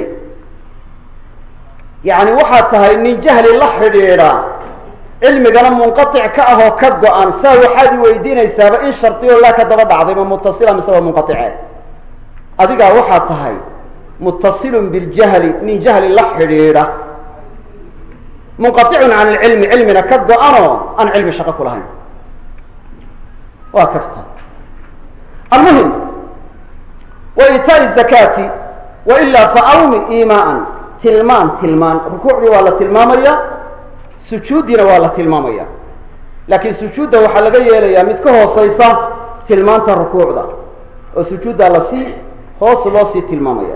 yani waxaa tahay nin jahli la xidhiidha cilmigana munqaطic ka ah oo ka go-an saa waxaad i weydiinaysaaba in shardiyo laa ka daba dhacday ma mutasila mise waa munqaطice adigaa waxaa tahay mutaصil biاljahli nin jahli la xidhiidha munqaطic can اlcilmi cilmina ka go-anoo aan cilmi shaqo ku lahayn waa kafta. almuhim waitaai الzakaati wailaa faawmi imaan tilmaan rukuucdii waa la tilmaamaya sujuuddiina waa la tilmaamaya laakiin sujuudda waxaa laga yeelayaa mid ka hooseysa tilmaanta rukuucda oo sujuudda lasii hoos loo sii tilmaamaya.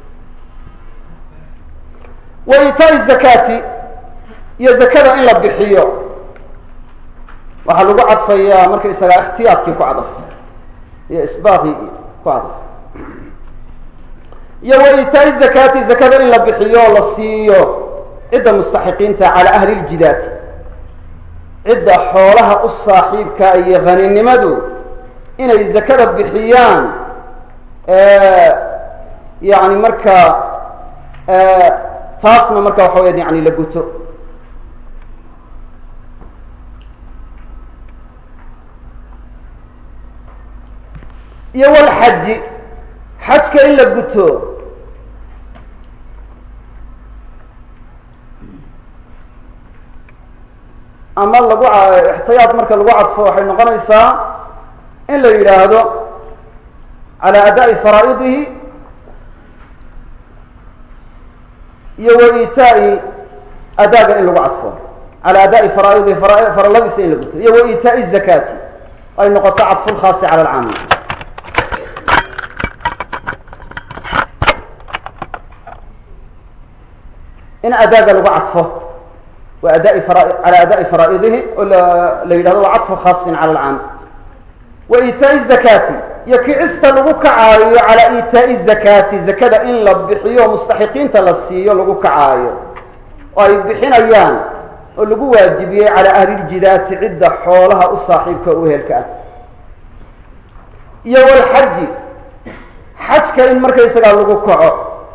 waitaai zakaati iyo zakada in la bixiyo waxaa lagu cadfayaa markaysagaa ixtiyaadkii ku cadaf iyo isbaaqii ku cadaf iyo waitaai zakaati zakada in la bixiyo la siiyo cidda mustaxiqiinta calى ahli اljidaati cidda xoolaha u saaxiibka iyo haninimadu inay zakada bixiyaan yani markaa taasna marka waxa weya yani la guto. iyo walxaji xajka in la guto ama lagu ixtiyaad marka lagu cadfo waxay noqonaysaa in la yidhaahdo calى adaaءi faraa'idihi iyo waitaa'i adaaga in lagu cadfo calى adaaءi faraa'idihi faraladiisa in la guto iyo waitaa'i الzakaati ay noqoto cadfu lkhaasi calى اlcaami. in adaaga lagu cadfo waa calى adaaءi faraa'idihi oo la yidhahdo waa cadfu khaasin calى اlcaam. waitaaءi الzakaati iyo kicista lagu kacaayo calى itaaءi الzakaati zakada in la bixiyo mustaxiqiinta la siiyo lagu kacaayo oo ay bixinayaan oo lagu waajibiyey calى ahli اljidaati cidda xoolaha u saaxiibka u ehelka ah. iyo walxaji xajka in markaysagaa lagu kaco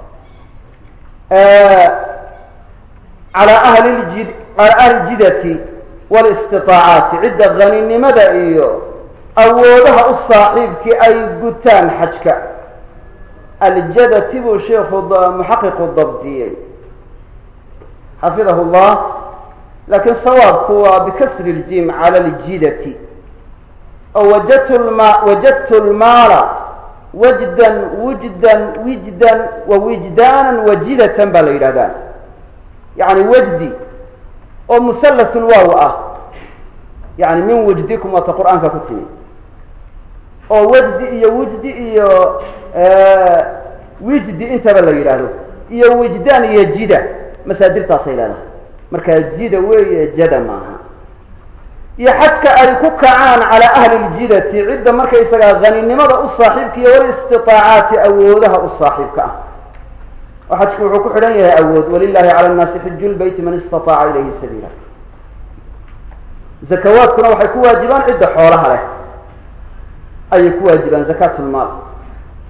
calى ahli اljidati wاlistiطaacaati cidda haninimada iyo awoodaha u saaxiibkii ay gutaan xajka. aljadati buu sheikhu muxaqiqu dabdiyey xafidahu اllah lakin sawaabku waa bikasri اljim calى اljidati oo wajadtu lmaala wajdan wijdan wawijdaana wajidatan baa la yidhahdaa yani wajdi oo muhallath waaw ah yani min wajdikum waata qur'aanka ku timi oo wajdi iyo wujdi iyo wijdi intaba la yidhaahdo iyo wijdaan iyo jida masaadirtaasay leedahay markaa jida weeye jada maaha. iyo xajka ay ku kacaan calى ahli اljidati cidda markaysagaa haninimada u saaxiibka iyo walistiطaacaati awoodaha u saaxiibka ah oo xajku wuxuu ku xidhan yahay awood walilahi calى الnaasi xiju lbeyti man istaطaaca ilayhi sabiila. zakawaadkuna waxay ku waajibaan cidda xoolaha leh ayay ku waajibaan zakaat lmaal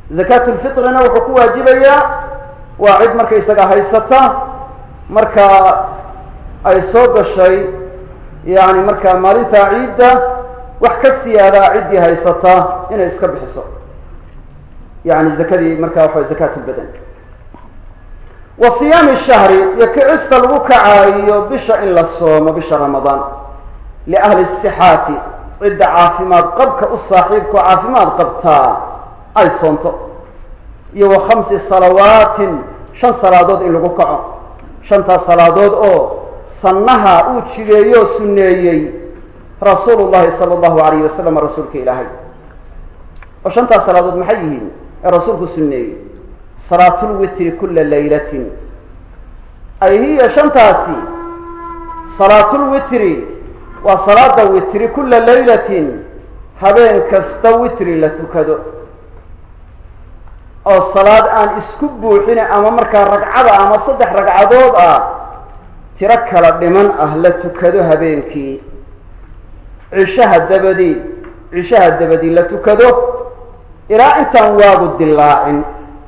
zakaatu lfitrina wuxuu ku waajibayaa waa cid markaysaga haysata marka ay soo gashay yani markaa maalintaa ciidda wax ka siyaadaa ciddii haysata inay iska bixiso yani zakadii markaa waxa zakaat lbadan. wa siyaami shahri iyo kicista lagu kacaayo bisha in la soomo bisha ramadaan liahli sixaati cidda caafimaad qabka u saaxiibkao caafimaad qabtaa ay soonto iyo wa 5 salawaatin 5 salaadood in lagu kaco 5taas salaadood oo sannaha uu jigeeyo sunneeyey rasuulu llahi sala allahu alayh wasalam rasuulka ilaahay. oo 5taas salaadood maxay yihiin ee rasuulku sunneeyey? salaatulwitri kula laylatin ay hiya 5taasi salaatulwitri waa salaada witri kula laylatin habeen kasta witri la tukado oo salaad aan isku buuxin ama markaa ragcada ama 3 ragcadood ah tiro kala dhiman ah la tukado habeenkii cishaha dabadii la tukado ilaa intaan waagu dilaacin.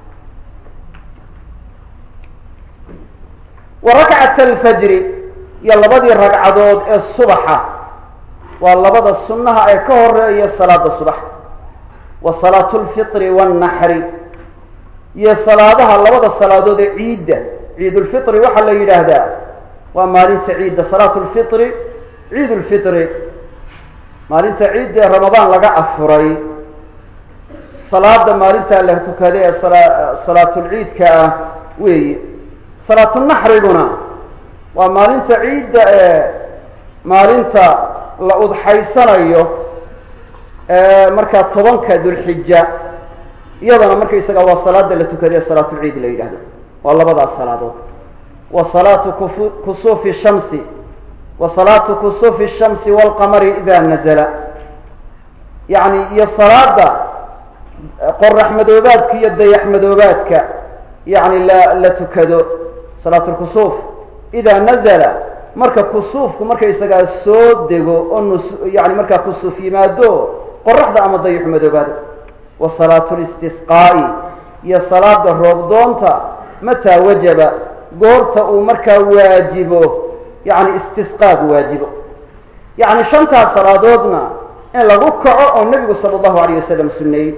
wa rakcat alfajri iyo 2 ragcadood ee subaxa waa 2 sunnaha ee ka horeeya salaada subax. wa salaatu lfitri wاnnaxri iyo salaadaha 2 salaadood ee ciidda. ciidulfitri waxaa la yidhaahdaa waa maalinta ciidda. salaatu lfitri ciidulfitri maalinta ciidda ee ramadaan laga afuray salaada maalintaa la tukaday ee salaatulciidka ah weeye. salaatunaxriguna waa maalinta ciidda ee maalinta la udxaysanayo ee markaa 10ka dulxija iyadana markaysaga waa salaada la tukaday ee salaatulciid la yidhaahdo. waa 2daas salaadood. wa salaatu kusuufi shamsi wa salaatu kusuufi shamsi waalqamari idaa nazala yani iyo salaada qorax madoobaadka iyo dayax madoobaadka yani la tukado. salaat lkusuuf idaa nazala marka kusuufku markaysagaa soo dego oo yani markaa kusuuf yimaado qoraxda ama dayaxu madoobaado. wa salaatu listisqaa'i iyo salaada roobdoonta mataa wajaba goorta uu markaa waajibo yani istisqaagu waajibo. yani 5taas salaadoodna in lagu kaco oo nebigu sala allahu alayh wasalam sunneeyey.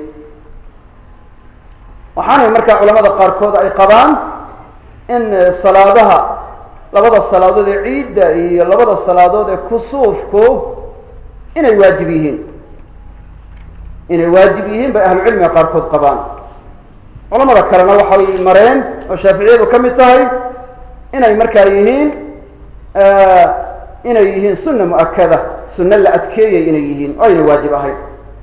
waxaanay markaa culamada qaarkood ay qabaan in salaadaha 2 salaadood ee ciidda iyo 2 salaadood ee kusuufku inay waajib yihiin bay ahlucilmiga qaarkood qabaan. culamada kalena waxay mareen oo shaaficiyadu ka mid tahay inay markaa yihiin sunna mu'akada, sunno la adkeeyay inay yihiin oo ayna waajib ahayn.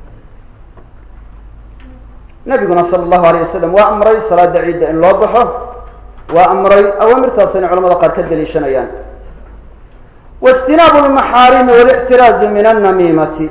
nabiguna sala allahu alayh wasalam waa amray salaada ciidda in loo baxo waa amray. awaamirtaasayna culamada qaar ka daliishanayaan. waijtinaabu lmaxaarimi walixtiraazu min annamiimati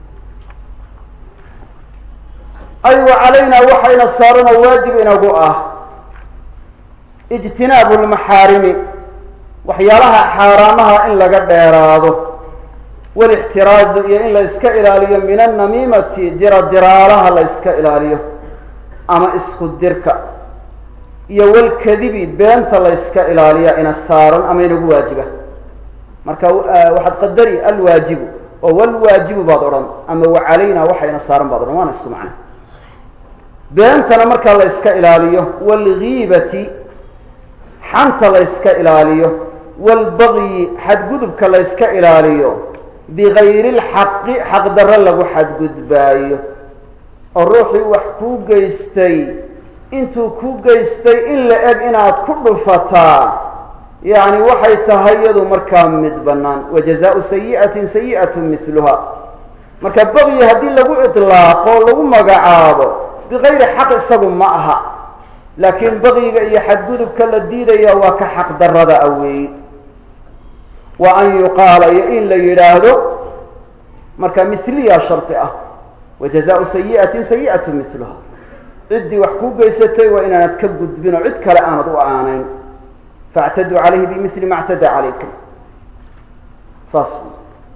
ay wa calaynaa waxayna saaran oo waajib inagu ah ijtinaabu lmaxaarimi waxyaalaha xaaraamaha in laga dheeraado walixtiraazu iyo in la iska ilaaliyo min annamiimati diradiraalaha la iska ilaaliyo ama isku dirka iyo walkadibi beenta la iska ilaaliya ina saaran ama inagu waajiba. marka waxaad qadari alwaajibu oo walwaajibu baad odhan ama wacalayna waxayna saaran baad odhan waana isku macna. beentana markaa la iska ilaaliyo waalgiibati xanta la iska ilaaliyo waalbagyi xadgudubka la iska ilaaliyo bigayri lxaqi xaqdarro lagu xadgudbaayo oo ruuxii wax kuu geystay intuu ku geystay in la eg inaad ku dhufataa yani waxay tahay iyadu markaa mid bannaan. wajazaau sayi'atin sayi'atu miluha. marka bagyi haddii lagu iطlaaqo lagu magacaabo bigayri xaq isagu ma aha, laakiin bagyiga iyo xadgudubka la diidaya waa ka xaq darada aweey. wa an yuqaala iyo in la yidhaahdo marka miliya shardi ah. wajazaau sayi'atin sayi'atu miluha. ciddii wax kuu geysatay waa inaanad ka gudbin oo cid kale aanad u aanayn. faاctaduu calayhi bimili ma اctadaa calaykum. saas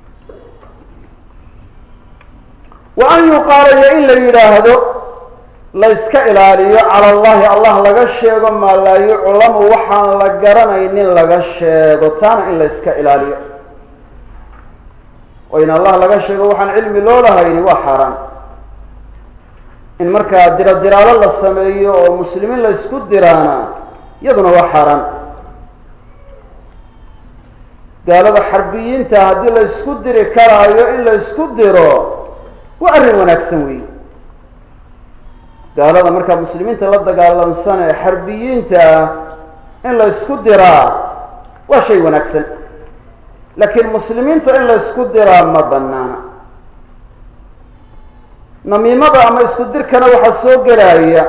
wa an yuqaala iyo in la yidhaahdo la iska ilaaliyo cala allahi allah laga sheego maa laa yuclamu waxaan la garanaynin laga sheego taana in la iska ilaaliyo oo in allah laga sheego waxaan cilmi loo lahayni waa xaaraan in markaa diraalo la sameeyo oo muslimiin la isku diraana iyaduna waa xaaraan gaalada xarbiyiinta haddii la isku diri karaayo in la isku diro waa arrin wanaagsan weeye gaalada markaa muslimiinta la dagaalansan ee xarbiyiinta ah in la isku diraa waa shay wanaagsan laakiin muslimiinta in la isku diraa ma banaana namiimada ama isku dirkana waxaa soo gelaya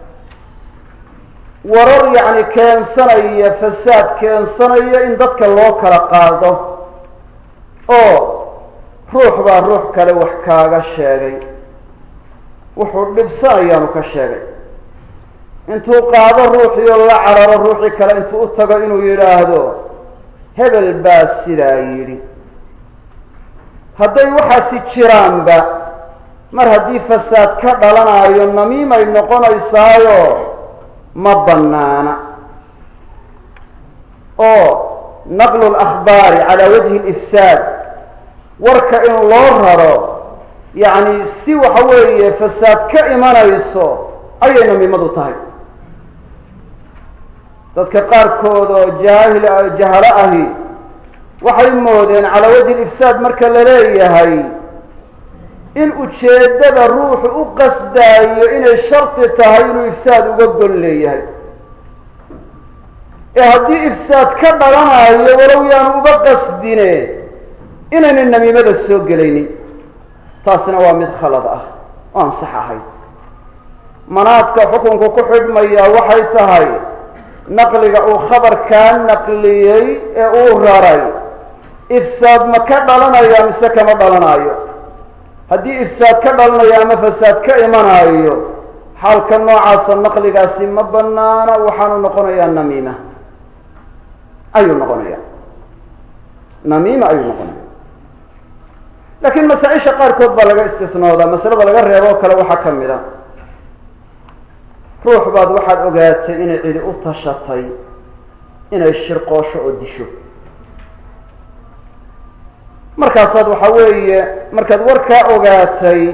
warar yacni keensanaya fasaad keensanaya in dadka loo kala qaado oo ruux baa ruux kale wax kaaga sheegay wuxuu dhibsanayaanu ka sheegay intuu qaado ruuxii oo la cararo ruuxii kale intuu u tago inuu yidhaahdo hebel baa sidaa yidhi hadday waxaasi jiraanba mar haddii fasaad ka dhalanayo namiimay noqonaysaayo ma banaana oo naqlu lakhbaari calaa wajhi lifsaad warka in loo raro yacni si waxa weeye fasaad ka imanayso ayay namiimadu tahay dadka qaarkood oo jahalo ahi waxay moodeen calaa wajhi lifsaad marka la leeyahay in ujeeddada ruuxu u qasdaayo inay shardi tahay inuu ifsaad uga gol leeyahay ee haddii ifsaad ka dhalanayo walow yaanu uga qasdine inaynan namiimada soo gelaynin taasina waa mid khalad ah oo aan sax ahayn manaadka xukunku ku xidhmaya waxay tahay naqliga uu khabarkaa naqliyey ee uu raray ifsaad ma ka dhalanaya mise kama dhalanayo haddii ifsaad ka dhalanayo ama fasaad ka imanayo xaalka noocaasa naqligaasi ma banaana waxaanu noqonayaa namiima ayuu noqonaya namiima ayuu noqonaya laakiin masaa-isha qaarkood baa laga istisnoodaa masalada laga reebo o kale waxaa ka mid a ruux baad waxaad ogaatay inay cidi u tashatay inay shirqoosho oo disho markaasaad waxa weeye markaad warkaa ogaatay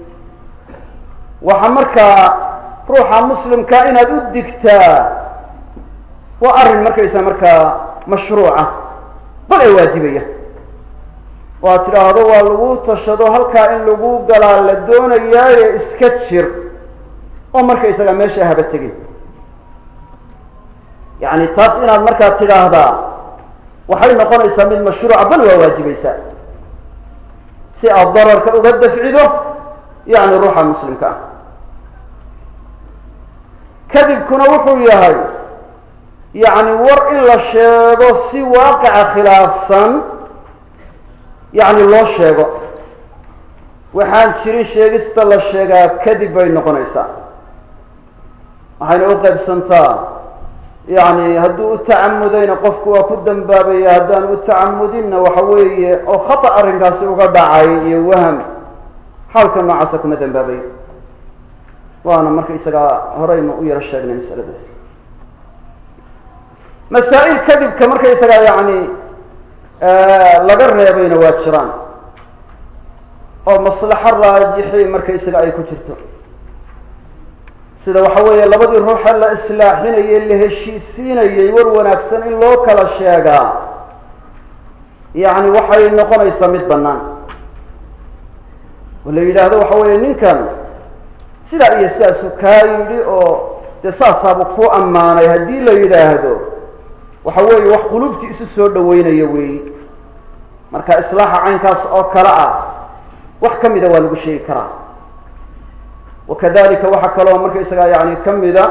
waxa markaa ruuxa muslimkaa inaad u digtaa waa arrin markaysa markaa mashruuca bal ay waajibaya oo aad tidhaahdo waa lagu tashado halkaa in lagu galaa la doonayaaye iska jir oo markaysaga meesha haba tegin yacni taas inaad markaa tidhaahdaa waxay noqonaysaa mid mashruuca bal waa waajibaysaa si aad dararka uga dafcido yacni ruuxa muslimka ah kadibkuna wuxuu yahay yacni war in la sheego si waaqica khilaafsan yacni loo sheego waxaan jirin sheegista la sheegaa kadib bay noqonaysaa waxayna u qaybsantaa yacni hadduu u tacamudayna qofku waa ku dambaabaya haddaan u tacamudinna waxa weeye oo khata arrinkaasi uga dhacay iyo waham xaalka noocaasa kuma dambaabayo waana markaysagaa horeynu u yaro sheegnay masaladaas masaa-il kadibka markaysagaa yacni laga reebayna waa jiraan oo maslaxo raajixi markaysaga ay ku jirto sida waxa weeye labadii ruuxa la islaaxinayey la heshiisiinayey war wanaagsan in loo kala sheegaa yacni waxay noqonaysaa mid bannaan oo la yidhaahdo waxa weeye ninkan sidaa iyo sidaasuu kaa yidhi oo dee saasaabuu ku ammaanay haddii la yidhaahdo waxa weeye wax qulubtii isu soo dhaweynaya weeyi marka islaaxa caynkaas oo kale ah wax ka mida waa lagu sheegi karaa wakadalika waxaa kaloo markaysagaa yani ka mida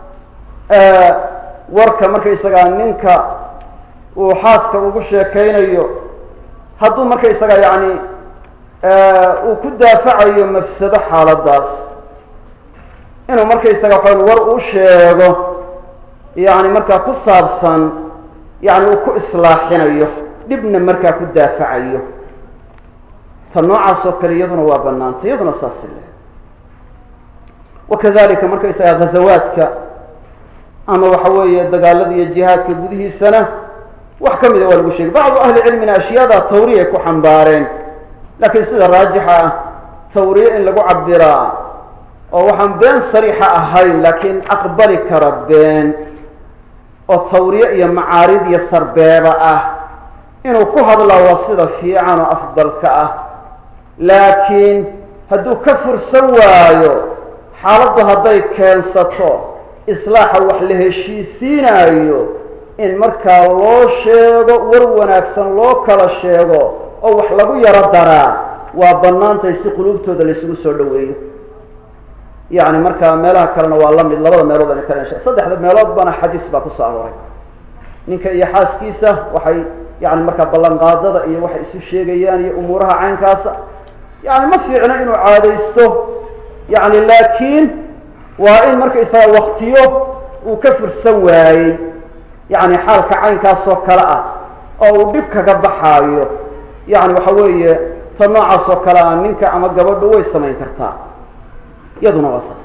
warka markaysagaa ninka uu xaaska ugu sheekaynayo hadduu markaysagaa yani uu ku daafacayo mafsado xaaladaas inuu markaysaga waxaan war u sheego yani markaa ku saabsan yani uu ku islaaxinayo dhibna markaa ku daafacayo ta noocaas oo kale iyaduna waa banaantay iyaduna saasi leh wakadalika markaysaga ghazawaadka ama waxa weeye dagaalada iyo jihaadka gudihiisana wax ka mida waa lagu sheegay bacdu ahli cilmina ashyaada tawriya ay ku xambaareen laakiin sida raajixa ah tawriye in lagu cabiraa oo waxaan been sariixa ahayn laakiin aqbali kara been oo tawriye iyo macaarid iyo sarbeeba ah inuu ku hadlaa waa sida fiican oo afdalka ah laakiin hadduu ka fursan waayo xaaladdu hadday keensato islaaxa wax la heshiisiinayo in markaa loo sheego war wanaagsan loo kala sheego oo wax lagu yaro daraa waa bannaantay si quluubtooda laysugu soo dhoweeyo yacni markaa meelaha kalena waa la mid labada meelood ana kala saddexda meelood bana xadiis baa ku soo arooray ninka iyo xaaskiisa waxay yani markaa ballanqaadada iyo waxay isu sheegayaan iyo umuuraha caynkaasa yani ma fiicno inuu caadaysto yani laakiin waa in markaysaga waktiyo uu ka fursan waayey yani xaalka caynkaasoo kale ah oo uu dhib kaga baxaayo yani waxa weeye ta noocaas oo kale ah ninka ama gabadhu way samayn kartaa iyaduna waa saas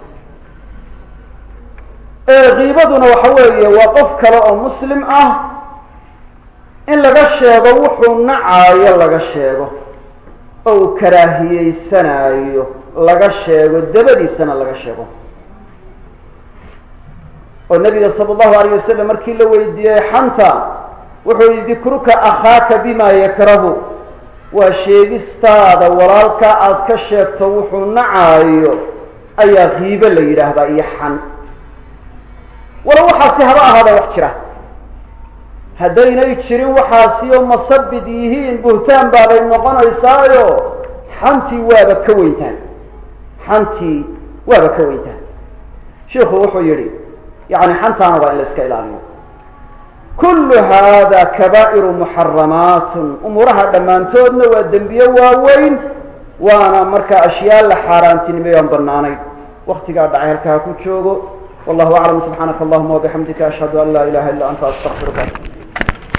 kiibaduna waxa weeye waa qof kale oo muslim ah in laga sheego wuxuu nacaayo laga sheego oo uu karaahiyeysanaayo laga sheego dabadiisana laga sheego oo nabiga sala allahu alayh wasalam markii la weydiiyey xanta wuxuu yihi dikruka akhaaka bima yakrahu waa sheegistaada walaalka aada ka sheegto wuxuu nacaayo ayaa kiibo la yidhaahdaa iyo xan walo waxaasi haba ahaada wax jira haddaynay jirin waxaasiyo masabid yihiin buhtaan baabay noqonaysaayo xantii waaba ka weyntaan xantii waaba ka weyntaan shiikhu wuxuu yidhi yani xantaana waa in la iska ilaaliyo kullu hada kabaa'iru muxaramaatun umuuraha dhammaantoodna waa dembiye waaweyn waana markaa ashyaa la xaaraantinimeyo aan banaanayn waktigaa dhacay halkaa ku joogo wallahu aclam subxaanaka allahuma wabixamdika ashhadu an laa ilaha illa anta astaqfiruka